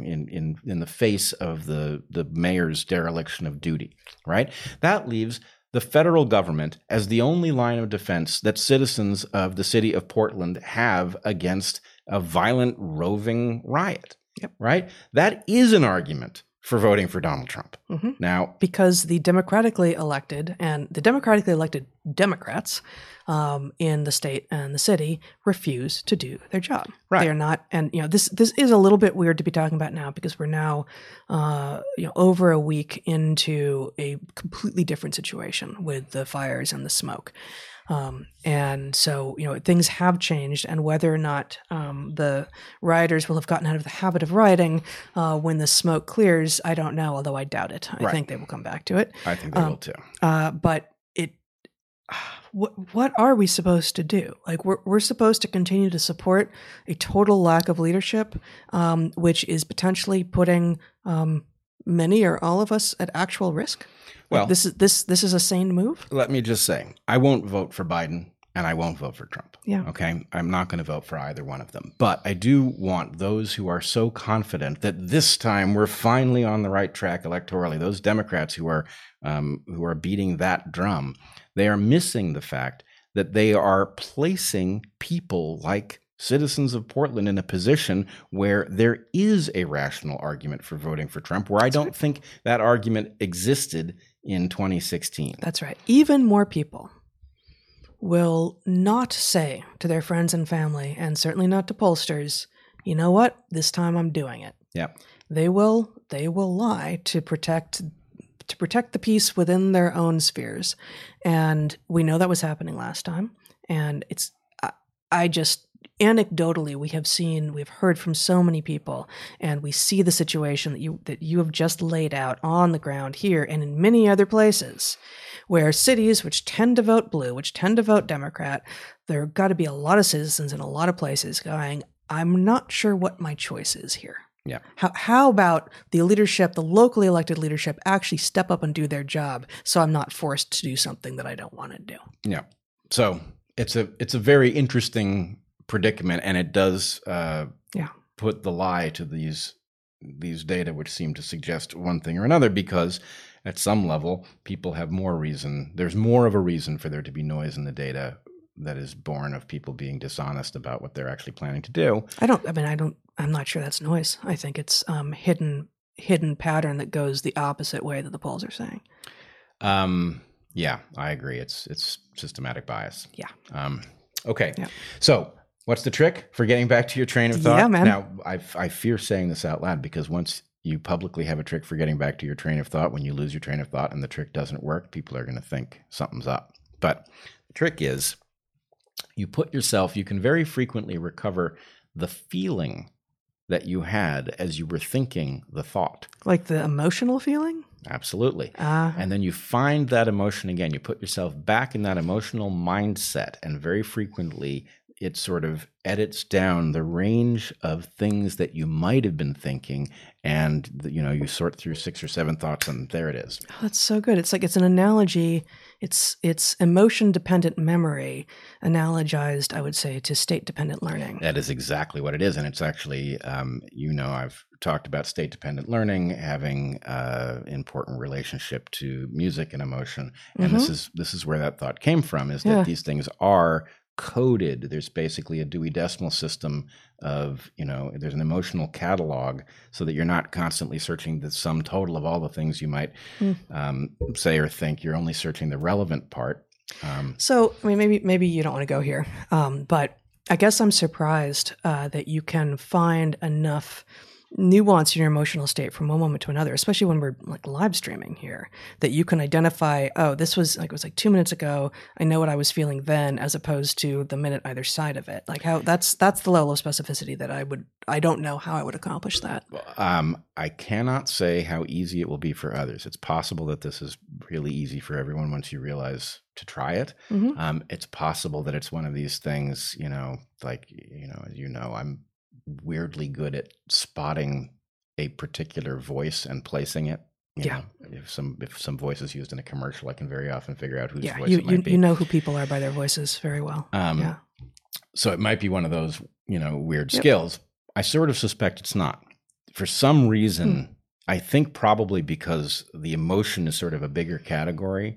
in the face of the mayor's dereliction of duty, right? That leaves the federal government as the only line of defense that citizens of the city of Portland have against a violent roving riot. Yep. Right? That is an argument for voting for Donald Trump. Mm-hmm. Now, because the democratically elected Democrats in the state and the city refuse to do their job. Right. They are not, and this is a little bit weird to be talking about now because we're now over a week into a completely different situation with the fires and the smoke. And so, things have changed, and whether or not the rioters will have gotten out of the habit of rioting when the smoke clears, I don't know, although I doubt it. I think they will come back to it. I think they will too. But what are we supposed to do? Like, we're supposed to continue to support a total lack of leadership, which is potentially putting many or all of us at actual risk. Well, this is a sane move. Let me just say, I won't vote for Biden and I won't vote for Trump. Yeah. Okay. I'm not going to vote for either one of them. But I do want those who are so confident that this time we're finally on the right track electorally, those Democrats who are beating that drum, they are missing the fact that they are placing people like citizens of Portland in a position where there is a rational argument for voting for Trump, where I don't think that argument existed in 2016. That's right. Even more people will not say to their friends and family, and certainly not to pollsters, you know what, this time I'm doing it. Yep. They will lie to protect the peace within their own spheres. And we know that was happening last time. And I just anecdotally, we've heard from so many people, and we see the situation that you have just laid out on the ground here and in many other places, where cities which tend to vote blue, which tend to vote Democrat, there have got to be a lot of citizens in a lot of places going, I'm not sure what my choice is here. Yeah. How about the leadership, the locally elected leadership, actually step up and do their job, so I'm not forced to do something that I don't want to do? Yeah. So it's a very interesting predicament, and it does put the lie to these data, which seem to suggest one thing or another, because at some level people have more reason. There's more of a reason for there to be noise in the data that is born of people being dishonest about what they're actually planning to do. I'm not sure that's noise. I think it's hidden pattern that goes the opposite way that the polls are saying. Yeah, I agree. It's systematic bias. Yeah. Okay. Yeah. So what's the trick for getting back to your train of thought? Yeah, man. Now, I fear saying this out loud, because once you publicly have a trick for getting back to your train of thought, when you lose your train of thought and the trick doesn't work, people are going to think something's up. But the trick is you can very frequently recover the feeling that you had as you were thinking the thought. Like the emotional feeling? Absolutely. And then you find that emotion again. You put yourself back in that emotional mindset, and very frequently it sort of edits down the range of things that you might have been thinking, and you sort through 6 or 7 thoughts, and there it is. Oh, that's so good. It's like, it's an analogy. It's emotion dependent memory analogized, I would say, to state dependent learning. That is exactly what it is, and it's actually I've talked about state dependent learning having important relationship to music and emotion, and this is where that thought came from, is that these things are coded. There's basically a Dewey Decimal System of, there's an emotional catalog, so that you're not constantly searching the sum total of all the things you might say or think. You're only searching the relevant part. So, I mean, maybe you don't want to go here, but I guess I'm surprised that you can find enough nuance in your emotional state from one moment to another, especially when we're like live streaming here, that you can identify, oh, this was like, it was like 2 minutes ago, I know what I was feeling then, as opposed to the minute either side of it. Like, how that's the level of specificity that I don't know how I would accomplish that. I cannot say how easy it will be for others. It's possible that this is really easy for everyone once you realize to try it. It's possible that it's one of these things, I'm weirdly good at spotting a particular voice and placing it. You know, if some voice is used in a commercial, I can very often figure out whose voice it might be. You know who people are by their voices very well. So it might be one of those, weird skills. I sort of suspect it's not. For some reason, I think probably because the emotion is sort of a bigger category.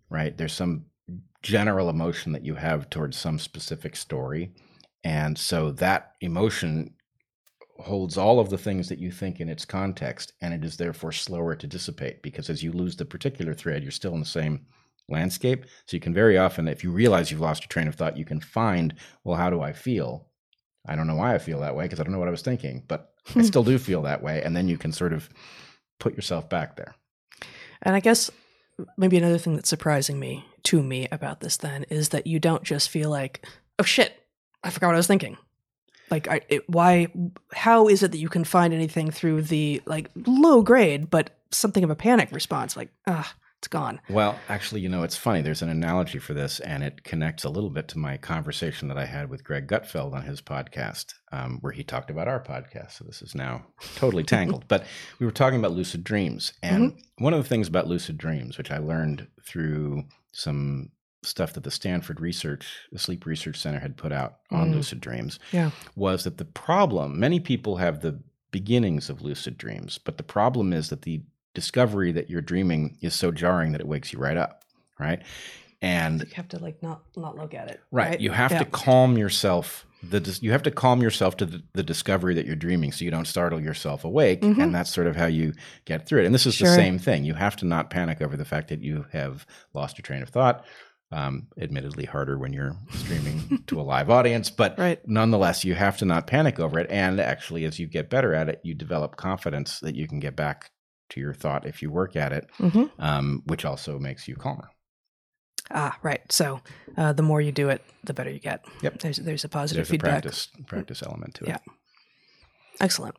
right? There's some general emotion that you have towards some specific story. And so that emotion holds all of the things that you think in its context, and it is therefore slower to dissipate, because as you lose the particular thread, you're still in the same landscape. So you can very often, if you realize you've lost your train of thought, you can find, well, how do I feel? I don't know why I feel that way because I don't know what I was thinking, but I still do feel that way. And then you can sort of put yourself back there. And I guess maybe another thing that's surprising to me about this then is that you don't just feel like, oh shit, I forgot what I was thinking. Like, how is it that you can find anything through the like low grade, but something of a panic response? Like, it's gone. Well, actually, it's funny. There's an analogy for this, and it connects a little bit to my conversation that I had with Greg Gutfeld on his podcast, where he talked about our podcast. So this is now totally tangled. But we were talking about lucid dreams. And one of the things about lucid dreams, which I learned through some stuff that the Stanford Sleep Research Center had put out on lucid dreams, was that the problem, many people have the beginnings of lucid dreams, but the problem is that the discovery that you're dreaming is so jarring that it wakes you right up, right? And you have to like not look at it. Right. You have to calm yourself. You have to calm yourself to the discovery that you're dreaming, so you don't startle yourself awake. And that's sort of how you get through it. And this is the same thing. You have to not panic over the fact that you have lost your train of thought. Admittedly harder when you're streaming to a live audience, but nonetheless, you have to not panic over it. And actually, as you get better at it, you develop confidence that you can get back to your thought if you work at it, which also makes you calmer. Right. So the more you do it, the better you get. Yep. There's a positive feedback. Practice element to it. Yeah. Excellent.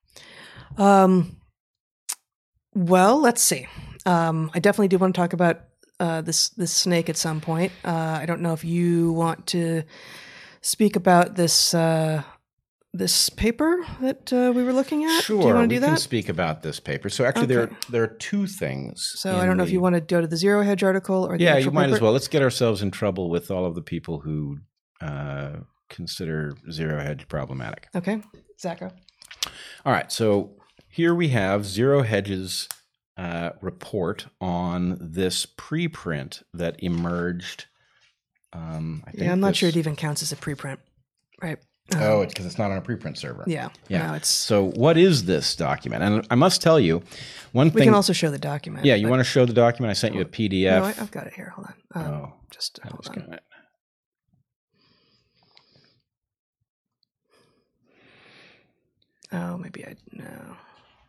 Well, let's see. I definitely do want to talk about this snake at some point. I don't know if you want to speak about this this paper that we were looking at. Sure, do you want to do that? We can speak about this paper. So actually, there are two things. So I don't know if you want to go to the Zero Hedge article or the you might paper. As well. Let's get ourselves in trouble with all of the people who consider Zero Hedge problematic. Okay, Zacho. All right. So here we have Zero Hedge's report on this preprint that emerged. I'm not sure it even counts as a preprint, right? It's because it's not on a preprint server. Yeah. No, it's so. What is this document? And I must tell you, one thing. We can also show the document. Yeah, you want to show the document? I sent you a PDF. No, I've got it here. Hold on. Just hold on. Oh, maybe I no.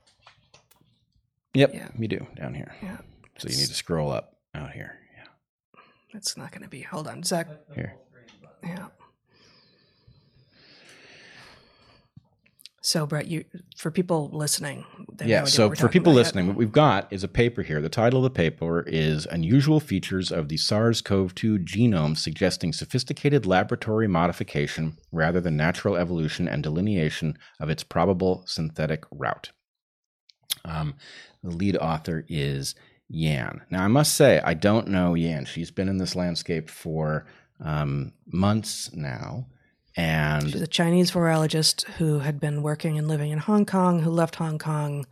Yep, we do down here. Yeah. So you need to scroll up out here. Yeah. It's not going to be. Hold on, Zach. Here. Yeah. So, Brett, for people listening, so for people listening, what we've got is a paper here. The title of the paper is Unusual Features of the SARS-CoV-2 Genome Suggesting Sophisticated Laboratory Modification Rather than Natural Evolution and Delineation of Its Probable Synthetic Route. The lead author is Yan. Now, I must say, I don't know Yan. She's been in this landscape for months now. And she's a Chinese virologist who had been working and living in Hong Kong, who left Hong Kong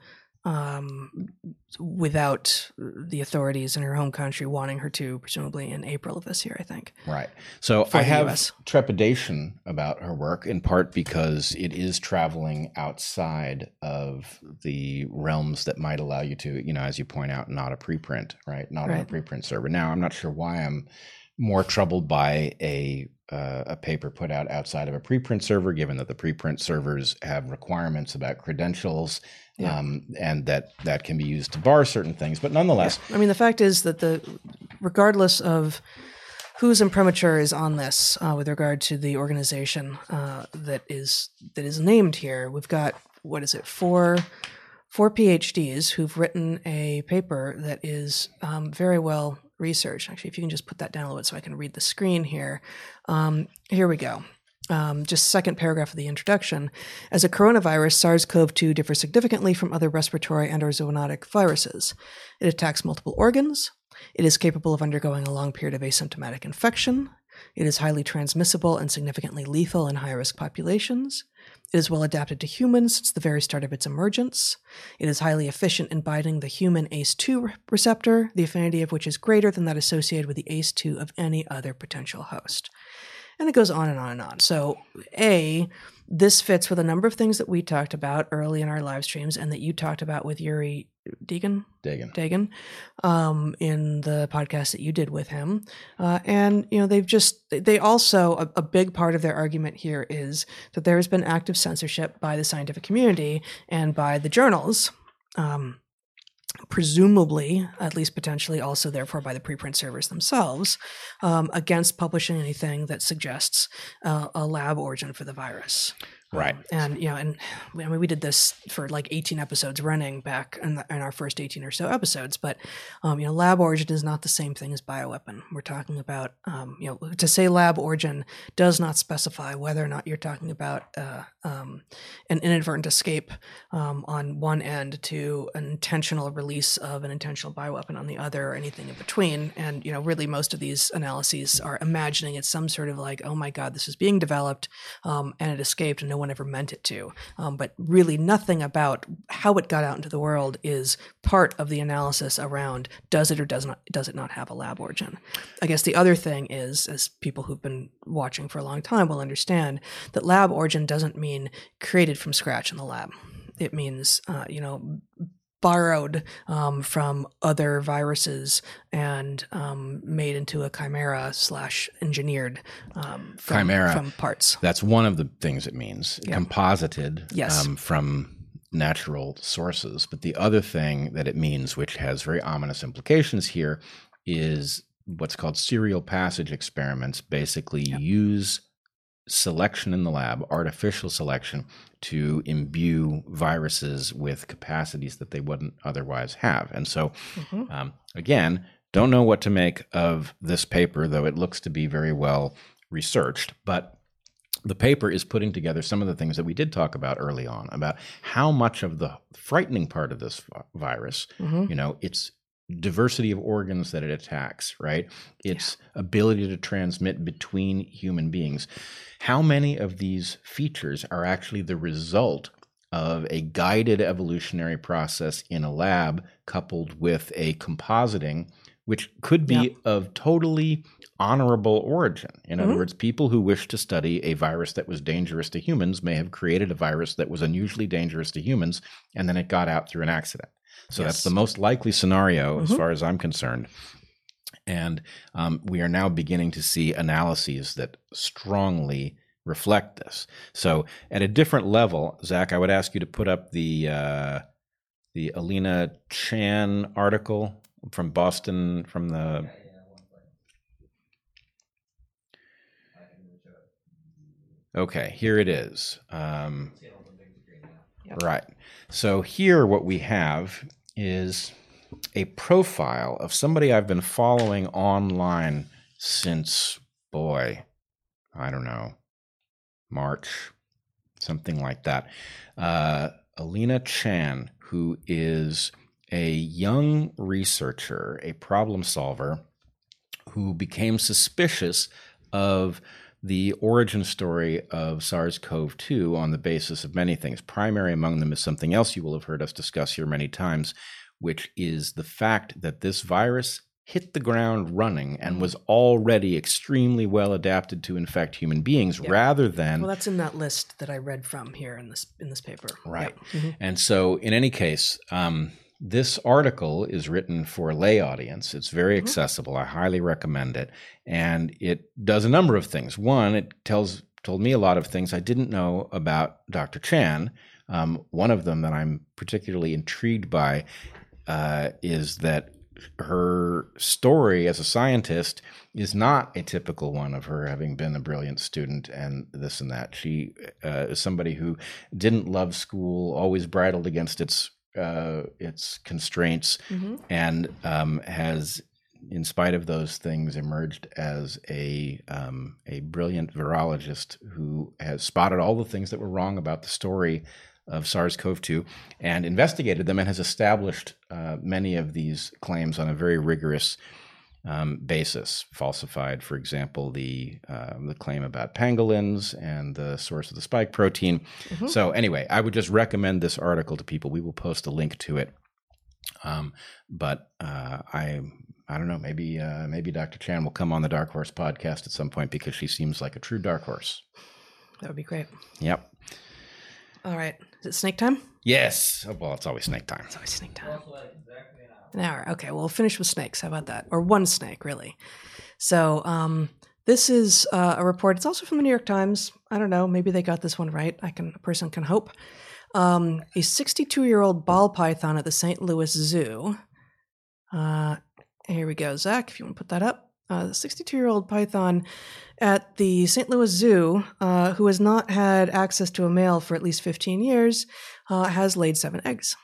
without the authorities in her home country wanting her to, presumably in April of this year, I think. Right. So I have trepidation about her work, in part because it is traveling outside of the realms that might allow you to, as you point out, not a preprint, right? Not on a preprint server. Now, I'm not sure why I'm more troubled by a paper put out outside of a preprint server, given that the preprint servers have requirements about credentials, and that can be used to bar certain things. But nonetheless, I mean, the fact is that regardless of whose imprimatur is on this, with regard to the organization that is named here, we've got four PhDs who've written a paper that is very well research. Actually, if you can just put that down a little bit so I can read the screen here. Here we go. Just second paragraph of the introduction. As a coronavirus, SARS-CoV-2 differs significantly from other respiratory and or zoonotic viruses. It attacks multiple organs. It is capable of undergoing a long period of asymptomatic infection. It is highly transmissible and significantly lethal in high-risk populations. It is well adapted to humans since the very start of its emergence. It is highly efficient in binding the human ACE2 receptor, the affinity of which is greater than that associated with the ACE2 of any other potential host. And it goes on and on and on. So, this fits with a number of things that we talked about early in our live streams and that you talked about with Yuri Dagan in the podcast that you did with him. And, they also, a big part of their argument here is that there has been active censorship by the scientific community and by the journals. Presumably, at least potentially also therefore by the preprint servers themselves, against publishing anything that suggests a lab origin for the virus. Right. We did this for like 18 episodes running back in our first 18 or so episodes, but, lab origin is not the same thing as bioweapon. We're talking about, to say lab origin does not specify whether or not you're talking about an inadvertent escape on one end to an intentional release of an intentional bioweapon on the other or anything in between. And, really most of these analyses are imagining it's some sort of like, oh my God, this is being developed and it escaped and no one ever meant it to. But really nothing about how it got out into the world is part of the analysis around does it or does it not have a lab origin. I guess the other thing is, as people who've been watching for a long time will understand, that lab origin doesn't mean created from scratch in the lab. It means, borrowed from other viruses and made into a chimera / engineered from parts. That's one of the things it means. Yeah. Composited Yes. From natural sources. But the other thing that it means, which has very ominous implications here, is what's called serial passage experiments. Basically use selection in the lab, artificial selection, to imbue viruses with capacities that they wouldn't otherwise have. And so, again, don't know what to make of this paper, though it looks to be very well researched. But the paper is putting together some of the things that we did talk about early on, about how much of the frightening part of this virus, it's diversity of organs that it attacks, right? Its ability to transmit between human beings. How many of these features are actually the result of a guided evolutionary process in a lab coupled with a compositing, which could be of totally honorable origin? In other words, people who wish to study a virus that was dangerous to humans may have created a virus that was unusually dangerous to humans, and then it got out through an accident. So that's the most likely scenario as far as I'm concerned. And we are now beginning to see analyses that strongly reflect this. So at a different level, Zach, I would ask you to put up the Alina Chan article from Boston, from the... Okay, here it is. Right. So here what we have is a profile of somebody I've been following online since, I don't know, March, something like that. Alina Chan, who is a young researcher, a problem solver, who became suspicious of the origin story of SARS-CoV-2 on the basis of many things. Primary among them is something else you will have heard us discuss here many times, which is the fact that this virus hit the ground running and was already extremely well adapted to infect human beings rather than... Well, that's in that list that I read from here in this paper. Right. And so in any case, this article is written for a lay audience. It's very accessible. I highly recommend it. And it does a number of things. One, it told me a lot of things I didn't know about Dr. Chan. One of them that I'm particularly intrigued by is that her story as a scientist is not a typical one of her having been a brilliant student and this and that. She is somebody who didn't love school, always bridled against its constraints, and has, in spite of those things, emerged as a brilliant virologist who has spotted all the things that were wrong about the story of SARS-CoV-2 and investigated them, and has established many of these claims on a very rigorous basis, falsified, for example, the claim about pangolins and the source of the spike protein. Mm-hmm. So anyway, I would just recommend this article to people. We will post a link to it. But I don't know. Maybe Dr. Chan will come on the Dark Horse podcast at some point because she seems like a true dark horse. That would be great. Yep. All right. Is it snake time? Yes. Oh, well, it's always snake time. It's always snake time. An hour. Okay, well, we'll finish with snakes. How about that? Or one snake, really. So this is a report. It's also from the New York Times. I don't know. Maybe they got this one right. A person can hope. A 62-year-old ball python at the St. Louis Zoo. Here we go, Zach, if you want to put that up. The 62-year-old python at the St. Louis Zoo, who has not had access to a male for at least 15 years, has laid 7 eggs.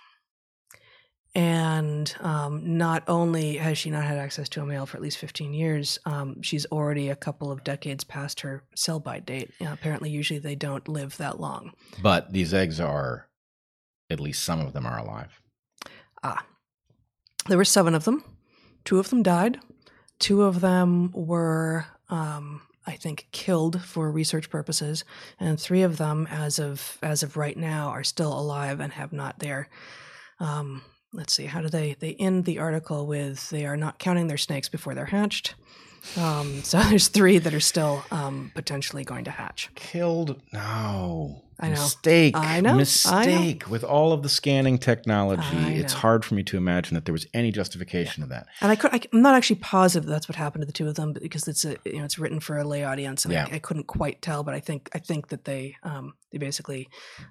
And not only has she not had access to a male for at least 15 years, she's already a couple of decades past her sell-by date. Apparently, usually they don't live that long. But these eggs are, at least some of them are alive. There were 7 of them. 2 of them died. 2 of them were, I think, killed for research purposes. And 3 of them, as of right now, are still alive and have not their... let's see, how do they end the article with, they are not counting their snakes before they're hatched. So there's 3 that are still potentially going to hatch. Killed? No. I know. Mistake. I know. Mistake. With all of the scanning technology, it's hard for me to imagine that there was any justification of that. And I'm not actually positive that's what happened to the 2 of them because it's written for a lay audience, and I couldn't quite tell, but I think that they basically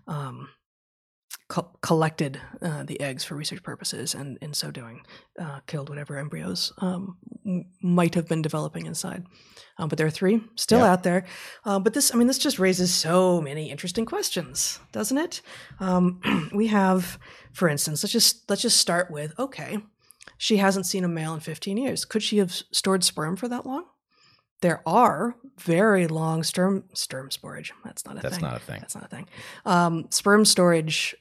collected the eggs for research purposes, and in so doing, killed whatever embryos might have been developing inside. But there are 3 still out there. But this just raises so many interesting questions, doesn't it? We have, for instance, let's just start with, okay, she hasn't seen a male in 15 years. Could she have stored sperm for that long? There are very long sperm storage. That's not a thing. Sperm storage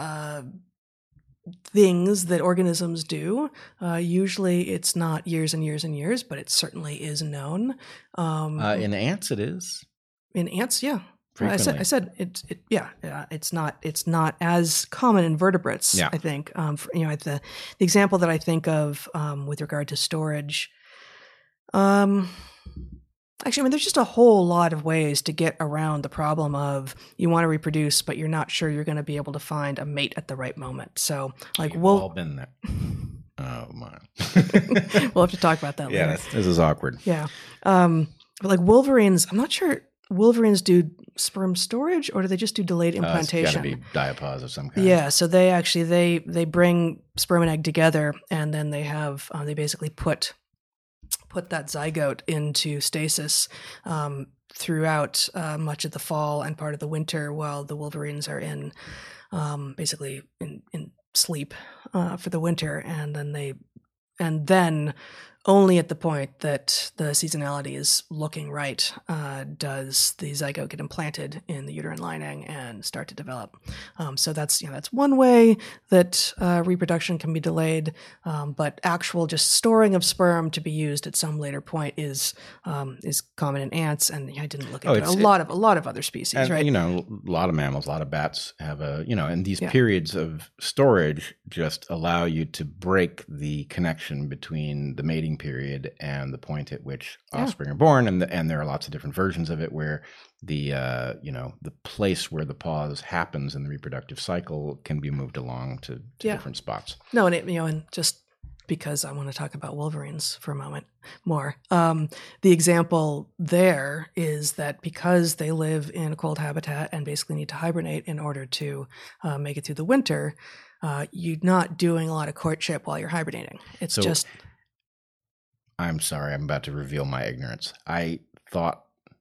things that organisms do. Usually it's not years and years and years, but it certainly is known. In ants it is. In ants, yeah. I said it's not as common in vertebrates, I think. The example that I think of with regard to storage, actually, there's just a whole lot of ways to get around the problem of you want to reproduce, but you're not sure you're going to be able to find a mate at the right moment. So, we've all been there. Oh my! We'll have to talk about that later. Yeah, this is awkward. Yeah, but like wolverines, I'm not sure wolverines do sperm storage or do they just do delayed implantation? It's got to be diapause of some kind. Yeah, so they actually they bring sperm and egg together, and then they have they basically put that zygote into stasis throughout much of the fall and part of the winter, while the wolverines are in basically in sleep for the winter, and then only at the point that the seasonality is looking right does the zygote get implanted in the uterine lining and start to develop. So that's one way that reproduction can be delayed, but actual just storing of sperm to be used at some later point is common in ants, and I didn't look into a lot of other species, and, right? A lot of mammals, a lot of bats have and these periods of storage just allow you to break the connection between the mating period and the point at which offspring are born, and there are lots of different versions of it where the the place where the pause happens in the reproductive cycle can be moved along to different spots. No, and just because I want to talk about wolverines for a moment more, the example there is that because they live in a cold habitat and basically need to hibernate in order to make it through the winter, you're not doing a lot of courtship while you're hibernating. It's just... I'm sorry, I'm about to reveal my ignorance. I thought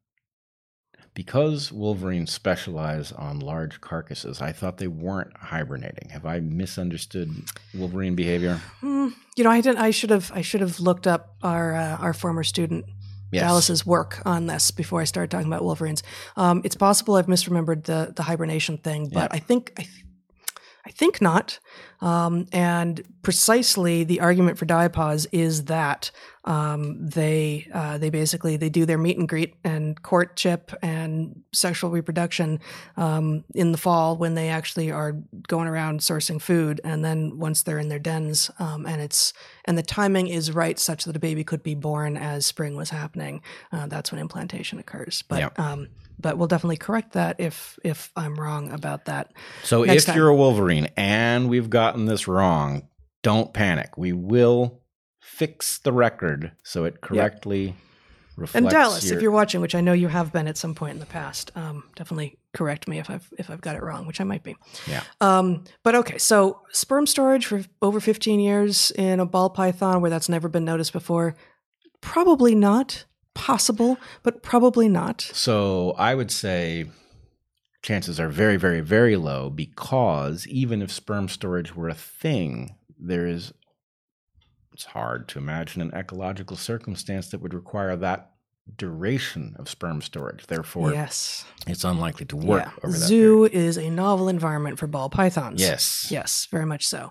because wolverines specialize on large carcasses, I thought they weren't hibernating. Have I misunderstood wolverine behavior? I didn't. I should have looked up our former student Dallas's work on this before I started talking about wolverines. It's possible I've misremembered the hibernation thing, but I think not. And precisely the argument for diapause is that they basically they do their meet and greet and courtship and sexual reproduction in the fall when they actually are going around sourcing food, and then once they're in their dens and the timing is right such that a baby could be born as spring was happening, that's when implantation occurs. But we'll definitely correct that if I'm wrong about that. So if you're a Wolverine and we've gotten this wrong, don't panic. We will fix the record so it correctly reflects. And Dallas, if you're watching, which I know you have been at some point in the past, definitely correct me if I've got it wrong, which I might be. Yeah. But okay, so sperm storage for over 15 years in a ball python where that's never been noticed before, probably not. Possible, but probably not. So I would say chances are very, very, very low, because even if sperm storage were a thing, it's hard to imagine an ecological circumstance that would require that duration of sperm storage. Therefore, yes, it's unlikely to work over that Zoo period. is a novel environment for ball pythons. Yes, very much so.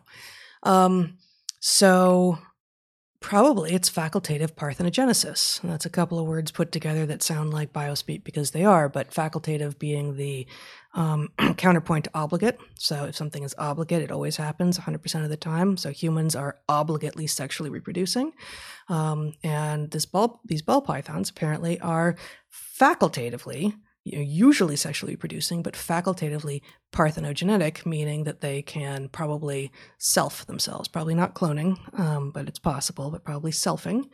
So probably it's facultative parthenogenesis. And that's a couple of words put together that sound like biospeak because they are, but facultative being the counterpoint to obligate. So if something is obligate, it always happens 100% of the time. So humans are obligately sexually reproducing. And these ball pythons apparently are facultatively, usually sexually reproducing, but facultatively parthenogenetic, meaning that they can probably self themselves. Probably not cloning, but it's possible, but probably selfing.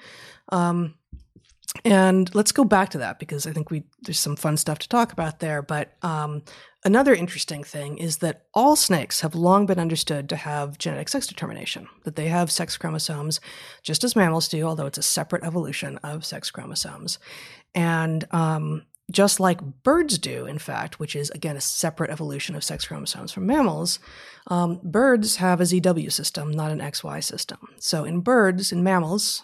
And let's go back to that because I think there's some fun stuff to talk about there. But another interesting thing is that all snakes have long been understood to have genetic sex determination, that they have sex chromosomes just as mammals do, although it's a separate evolution of sex chromosomes. And just like birds do, in fact, which is, again, a separate evolution of sex chromosomes from mammals, birds have a ZW system, not an XY system. So in mammals,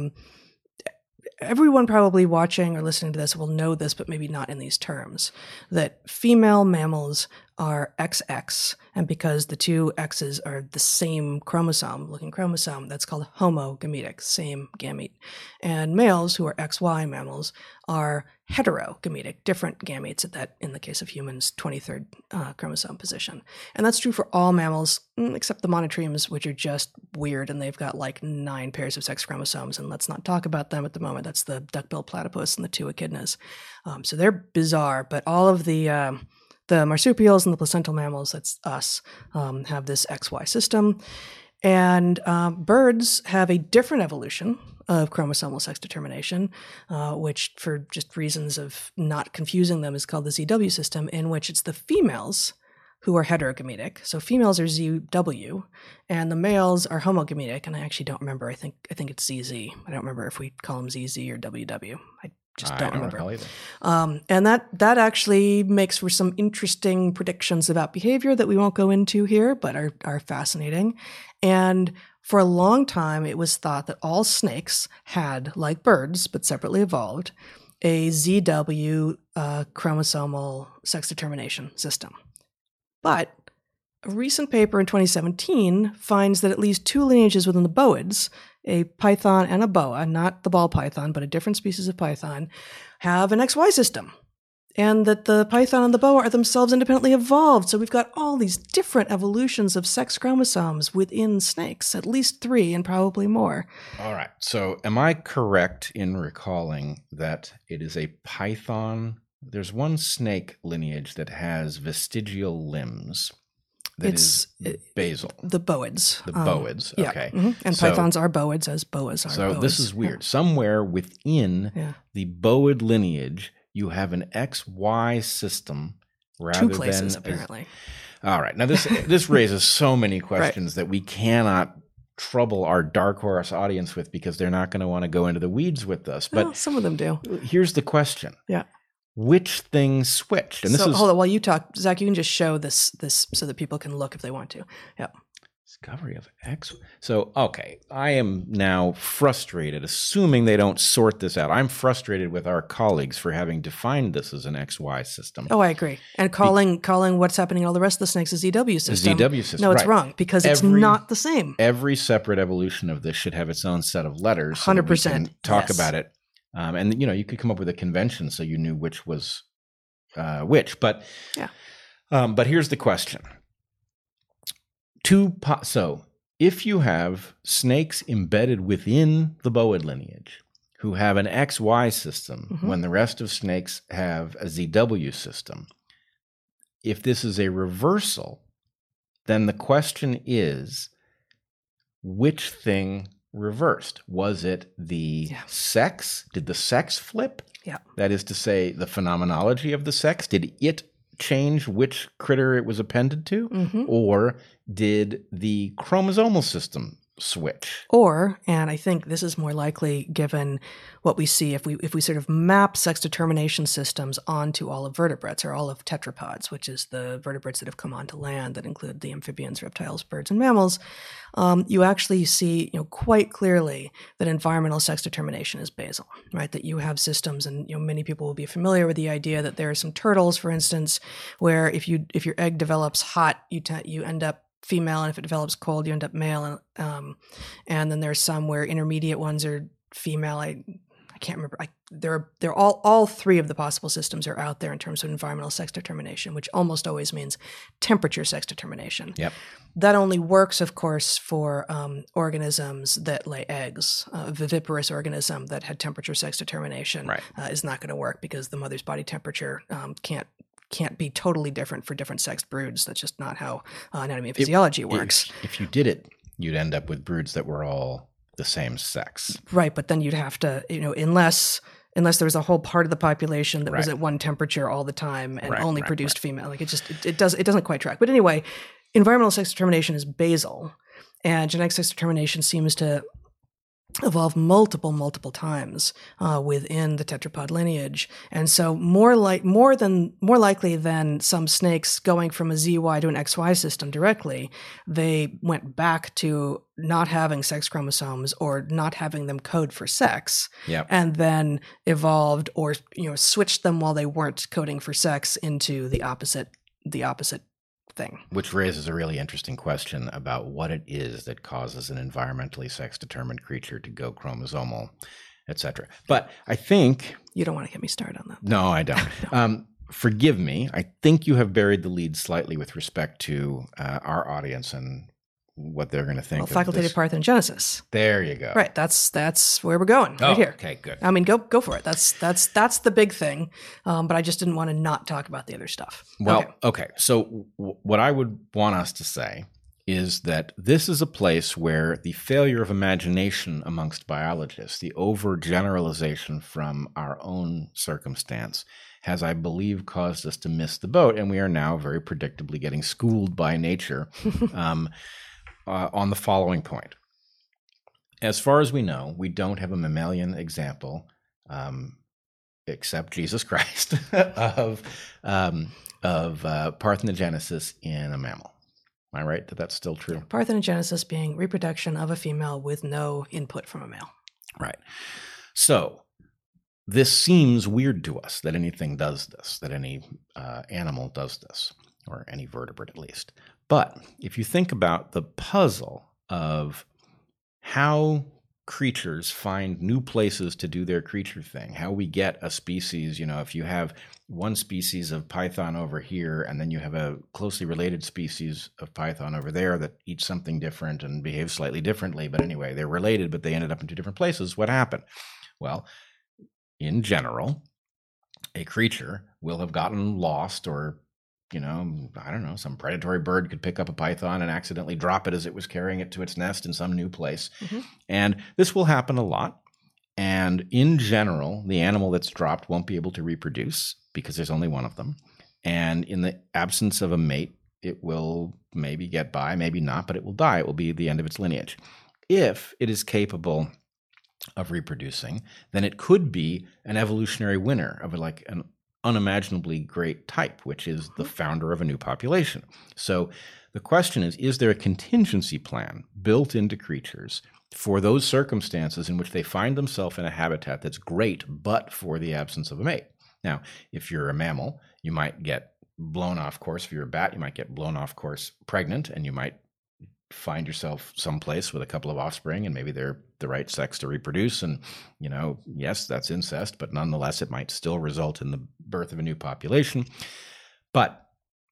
everyone probably watching or listening to this will know this, but maybe not in these terms, that female mammals are XX, and because the two X's are the same looking chromosome, that's called homogametic, same gamete. And males, who are XY mammals, are heterogametic, different gametes at that, in the case of humans, 23rd chromosome position. And that's true for all mammals, except the monotremes, which are just weird, and they've got like 9 pairs of sex chromosomes, and let's not talk about them at the moment. That's the duck-billed platypus and the two echidnas. So they're bizarre, but all of the marsupials and the placental mammals, that's us, have this XY system. And birds have a different evolution of chromosomal sex determination, which, for just reasons of not confusing them, is called the ZW system, in which it's the females who are heterogametic. So females are ZW, and the males are homogametic. And I actually don't remember. I think it's ZZ. I don't remember if we call them ZZ or WW. I just don't remember. And that actually makes for some interesting predictions about behavior that we won't go into here, but are fascinating. And for a long time, it was thought that all snakes had, like birds, but separately evolved, a ZW chromosomal sex determination system. But a recent paper in 2017 finds that at least 2 lineages within the boids, a python and a boa, not the ball python, but a different species of python, have an XY system. And that the python and the boa are themselves independently evolved. So we've got all these different evolutions of sex chromosomes within snakes, at least 3 and probably more. All right. So am I correct in recalling that it is a python? There's one snake lineage that has vestigial limbs. It's basal. The boids. The boids, okay. Yeah. Mm-hmm. And pythons are boids, as boas are boas. So this is weird. Yeah. Somewhere within the boid lineage, you have an XY system rather than 2 places, apparently. All right. Now, this raises so many questions that we cannot trouble our dark horse audience with because they're not going to want to go into the weeds with us. But well, some of them do. Here's the question. Yeah. Which thing switched? And hold on, while you talk, Zach, you can just show this so that people can look if they want to. Yeah. Discovery of X. So, okay, I am now frustrated, assuming they don't sort this out. I'm frustrated with our colleagues for having defined this as an XY system. Oh, I agree. And calling what's happening in all the rest of the snakes a ZW system. ZW system. No, it's right. wrong because it's not the same. Every separate evolution of this should have its own set of letters. 100%. So that we can talk yes. about it. And, you could come up with a convention so you knew which was which. But, yeah. But here's the question. So if you have snakes embedded within the boid lineage who have an XY system when the rest of snakes have a ZW system, if this is a reversal, then the question is, which thing reversed? Was it the sex? Did the sex flip? Yeah. That is to say, the phenomenology of the sex. Did it change which critter it was appended to? Or did the chromosomal system switch? Or, and I think this is more likely given what we see if we sort of map sex determination systems onto all of vertebrates or all of tetrapods, which is the vertebrates that have come onto land that include the amphibians, reptiles, birds, and mammals, you actually see quite clearly that environmental sex determination is basal, right? That you have systems, and many people will be familiar with the idea that there are some turtles, for instance, where if your egg develops hot, you end up female, and if it develops cold, you end up male. And then there's some where intermediate ones are female. I can't remember. They're all three of the possible systems are out there in terms of environmental sex determination, which almost always means temperature sex determination. Yep. That only works, of course, for organisms that lay eggs. A viviparous organism that had temperature sex determination is not going to work because the mother's body temperature can't be totally different for different sexed broods. That's just not how anatomy and physiology works. If you did it, you'd end up with broods that were all the same sex. Right, but then you'd have to, unless there was a whole part of the population that was at one temperature all the time and only produced female. Like it doesn't quite track. But anyway, environmental sex determination is basal, and genetic sex determination seems to evolve multiple times within the tetrapod lineage, and so more likely than some snakes going from a ZY to an XY system directly, they went back to not having sex chromosomes or not having them code for sex, and then evolved or switched them while they weren't coding for sex into the opposite thing. Which raises a really interesting question about what it is that causes an environmentally sex-determined creature to go chromosomal, etc. But I think... You don't want to get me started on that. No, I don't. No. Forgive me. I think you have buried the lead slightly with respect to our audience and what they're going to think of facultative parthenogenesis. There you go. Right. That's where we're going right here. Okay, good. I mean, go for it. That's the big thing. But I just didn't want to not talk about the other stuff. Well, okay. So what I would want us to say is that this is a place where the failure of imagination amongst biologists, the overgeneralization from our own circumstance, has, I believe, caused us to miss the boat. And we are now very predictably getting schooled by nature on the following point. As far as we know, we don't have a mammalian example, except Jesus Christ, of parthenogenesis in a mammal. Am I right that that's still true? Parthenogenesis being reproduction of a female with no input from a male. Right. So this seems weird to us that anything does this, that any animal does this, or any vertebrate at least. But if you think about the puzzle of how creatures find new places to do their creature thing, how we get a species, if you have one species of python over here and then you have a closely related species of python over there that eats something different and behaves slightly differently, but anyway, they're related, but they ended up in two different places, what happened? Well, in general, a creature will have gotten lost or I don't know, some predatory bird could pick up a python and accidentally drop it as it was carrying it to its nest in some new place. Mm-hmm. And this will happen a lot. And in general, the animal that's dropped won't be able to reproduce because there's only one of them. And in the absence of a mate, it will maybe get by, maybe not, but it will die. It will be the end of its lineage. If it is capable of reproducing, then it could be an evolutionary winner of unimaginably great type, which is the founder of a new population. So the question is there a contingency plan built into creatures for those circumstances in which they find themselves in a habitat that's great, but for the absence of a mate? Now, if you're a mammal, you might get blown off course. If you're a bat, you might get blown off course pregnant, and you might find yourself someplace with a couple of offspring, and maybe they're the right sex to reproduce. And, yes, that's incest, but nonetheless, it might still result in the birth of a new population. But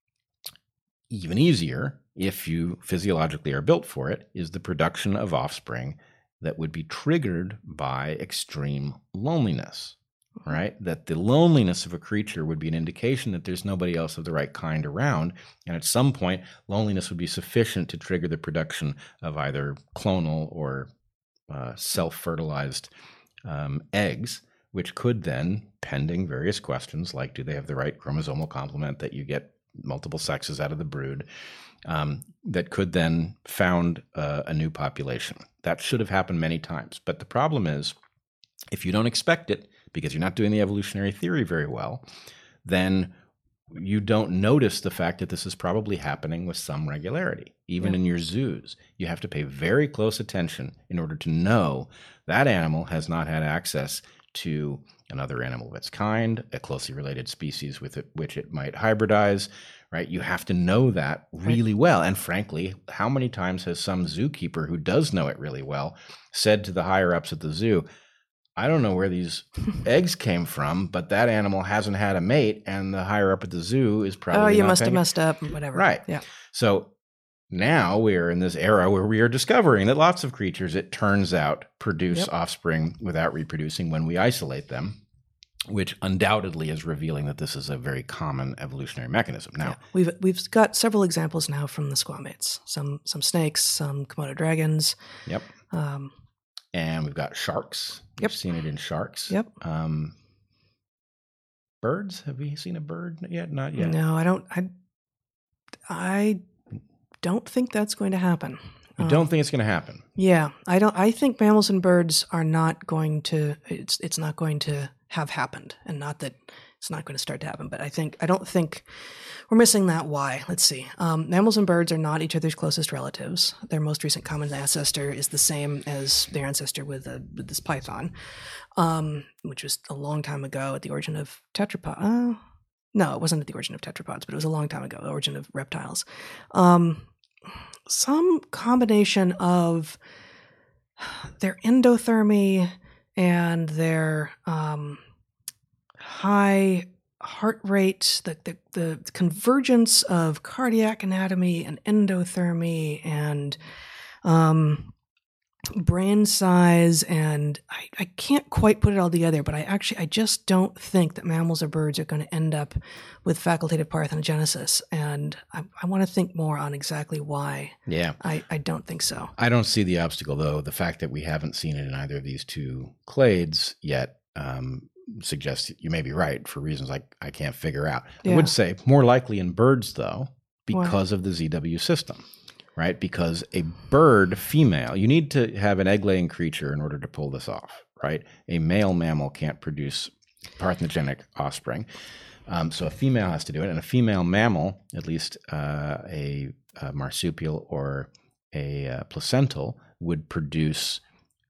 even easier, if you physiologically are built for it, is the production of offspring that would be triggered by extreme loneliness, right? That the loneliness of a creature would be an indication that there's nobody else of the right kind around. And at some point, loneliness would be sufficient to trigger the production of either clonal or self-fertilized eggs, which could then, pending various questions like do they have the right chromosomal complement that you get multiple sexes out of the brood, that could then found a new population. That should have happened many times. But the problem is, if you don't expect it, because you're not doing the evolutionary theory very well, then you don't notice the fact that this is probably happening with some regularity. Even in your zoos, you have to pay very close attention in order to know that animal has not had access to another animal of its kind, a closely related species with which it might hybridize, right? You have to know that really well. And frankly, how many times has some zookeeper who does know it really well said to the higher ups at the zoo, I don't know where these eggs came from, but that animal hasn't had a mate, and the higher up at the zoo is probably you must have messed up, whatever. Right. Yeah. So now we are in this era where we are discovering that lots of creatures, it turns out, produce offspring without reproducing when we isolate them, which undoubtedly is revealing that this is a very common evolutionary mechanism. Now, we've got several examples now from the squamates. Some snakes, some Komodo dragons. Yep. And we've got sharks. We've seen it in sharks. Yep. Birds? Have we seen a bird yet? Not yet. No, I don't. I don't think that's going to happen. You don't think it's going to happen? Yeah, I don't. I think mammals and birds are not going to. It's not going to have happened, and not that it's not going to start to happen. But I don't think we're missing that. Why? Let's see. Mammals and birds are not each other's closest relatives. Their most recent common ancestor is the same as their ancestor with this python, which was a long time ago at the origin of tetrapods. No, it wasn't at the origin of tetrapods, but it was a long time ago, the origin of reptiles. Some combination of their endothermy and their high heart rate, the convergence of cardiac anatomy and endothermy and brain size, and I can't quite put it all together, but I just don't think that mammals or birds are going to end up with facultative parthenogenesis, and I want to think more on exactly why. Yeah, I don't think so. I don't see the obstacle, though. The fact that we haven't seen it in either of these two clades yet suggests you may be right for reasons I can't figure out. I would say more likely in birds, though, because of the ZW system. Right? Because a bird female, you need to have an egg-laying creature in order to pull this off, right? A male mammal can't produce parthenogenic offspring. So a female has to do it. And a female mammal, at least a marsupial or a placental, would produce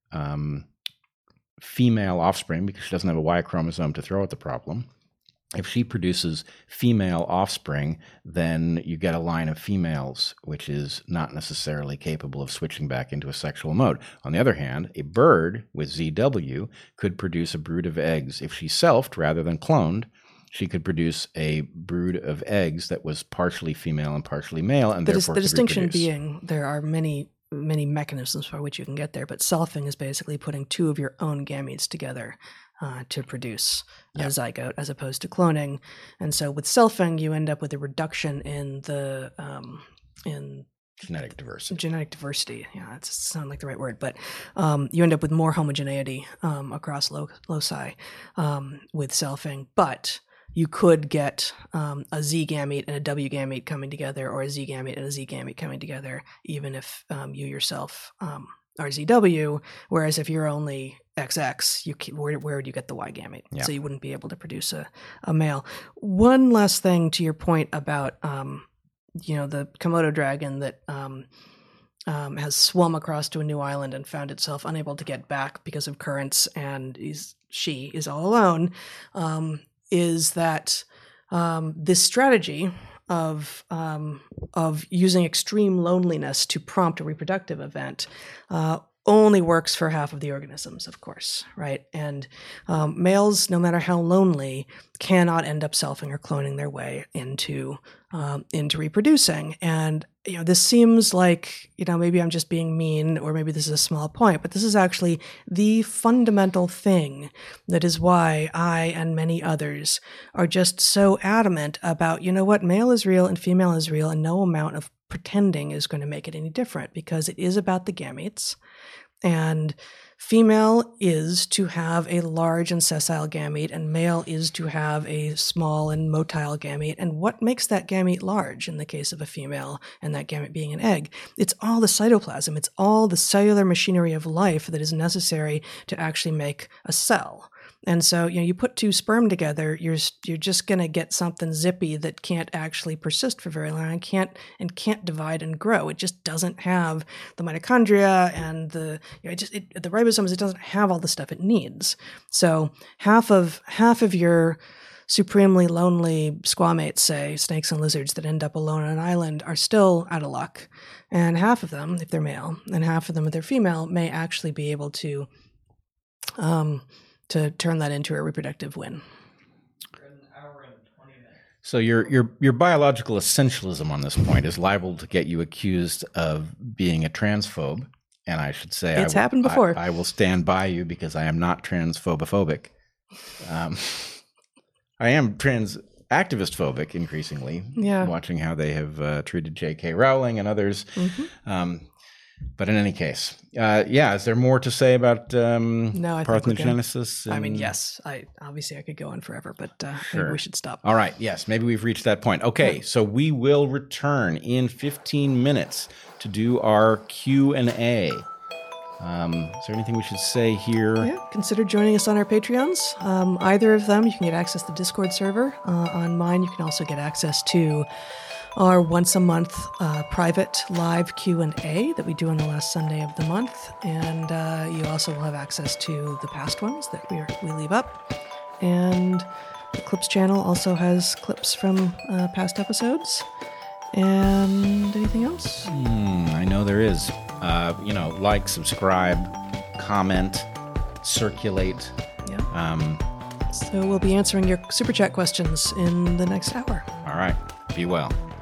female offspring because she doesn't have a Y chromosome to throw at the problem. If she produces female offspring, then you get a line of females, which is not necessarily capable of switching back into a sexual mode. On the other hand, a bird with ZW could produce a brood of eggs. If she selfed rather than cloned, she could produce a brood of eggs that was partially female and partially male, and therefore the distinction being there are many mechanisms by which you can get there, but selfing is basically putting two of your own gametes together to produce a zygote as opposed to cloning. And so with selfing, you end up with a reduction in the in genetic diversity. Genetic diversity. Yeah, that doesn't sound like the right word, but you end up with more homogeneity across loci with selfing. But you could get a Z gamete and a W gamete coming together, or a Z gamete and a Z gamete coming together, even if you yourself RZW, whereas if you're only XX, where would you get the Y gamete? Yeah. So you wouldn't be able to produce a male. One last thing to your point about the Komodo dragon that has swum across to a new island and found itself unable to get back because of currents, and she is all alone, is that this strategy of using extreme loneliness to prompt a reproductive event only works for half of the organisms, of course, right? And males, no matter how lonely, cannot end up selfing or cloning their way into reproducing. And this seems like maybe I'm just being mean, or maybe this is a small point, but this is actually the fundamental thing that is why I and many others are just so adamant about what, male is real and female is real, and no amount of pretending is going to make it any different, because it is about the gametes. And female is to have a large and sessile gamete, and male is to have a small and motile gamete. And what makes that gamete large in the case of a female, and that gamete being an egg? It's all the cytoplasm. It's all the cellular machinery of life that is necessary to actually make a cell. And so, you put two sperm together, you're just going to get something zippy that can't actually persist for very long, and can't divide and grow. It just doesn't have the mitochondria and the ribosomes. It doesn't have all the stuff it needs. So half of your supremely lonely squamates, say snakes and lizards that end up alone on an island, are still out of luck, and half of them, if they're male, and half of them, if they're female, may actually be able to turn that into a reproductive win. So your biological essentialism on this point is liable to get you accused of being a transphobe, and I should say it's happened before. I will stand by you, because I am not transphobophobic. I am trans activist phobic increasingly. Yeah. Watching how they have treated J.K. Rowling and others. Mm-hmm. But in any case, is there more to say about parthenogenesis? I mean, yes. I could go on forever, but sure. Maybe we should stop. All right. Yes, maybe we've reached that point. Okay, so we will return in 15 minutes to do our Q&A. Is there anything we should say here? Yeah, consider joining us on our Patreons. Either of them, you can get access to the Discord server. On mine, you can also get access to our once-a-month private live Q&A that we do on the last Sunday of the month. And you also will have access to the past ones that we leave up. And the Clips channel also has clips from past episodes. And anything else? I know there is. Like, subscribe, comment, circulate. Yeah. So we'll be answering your Super Chat questions in the next hour. All right. Be well.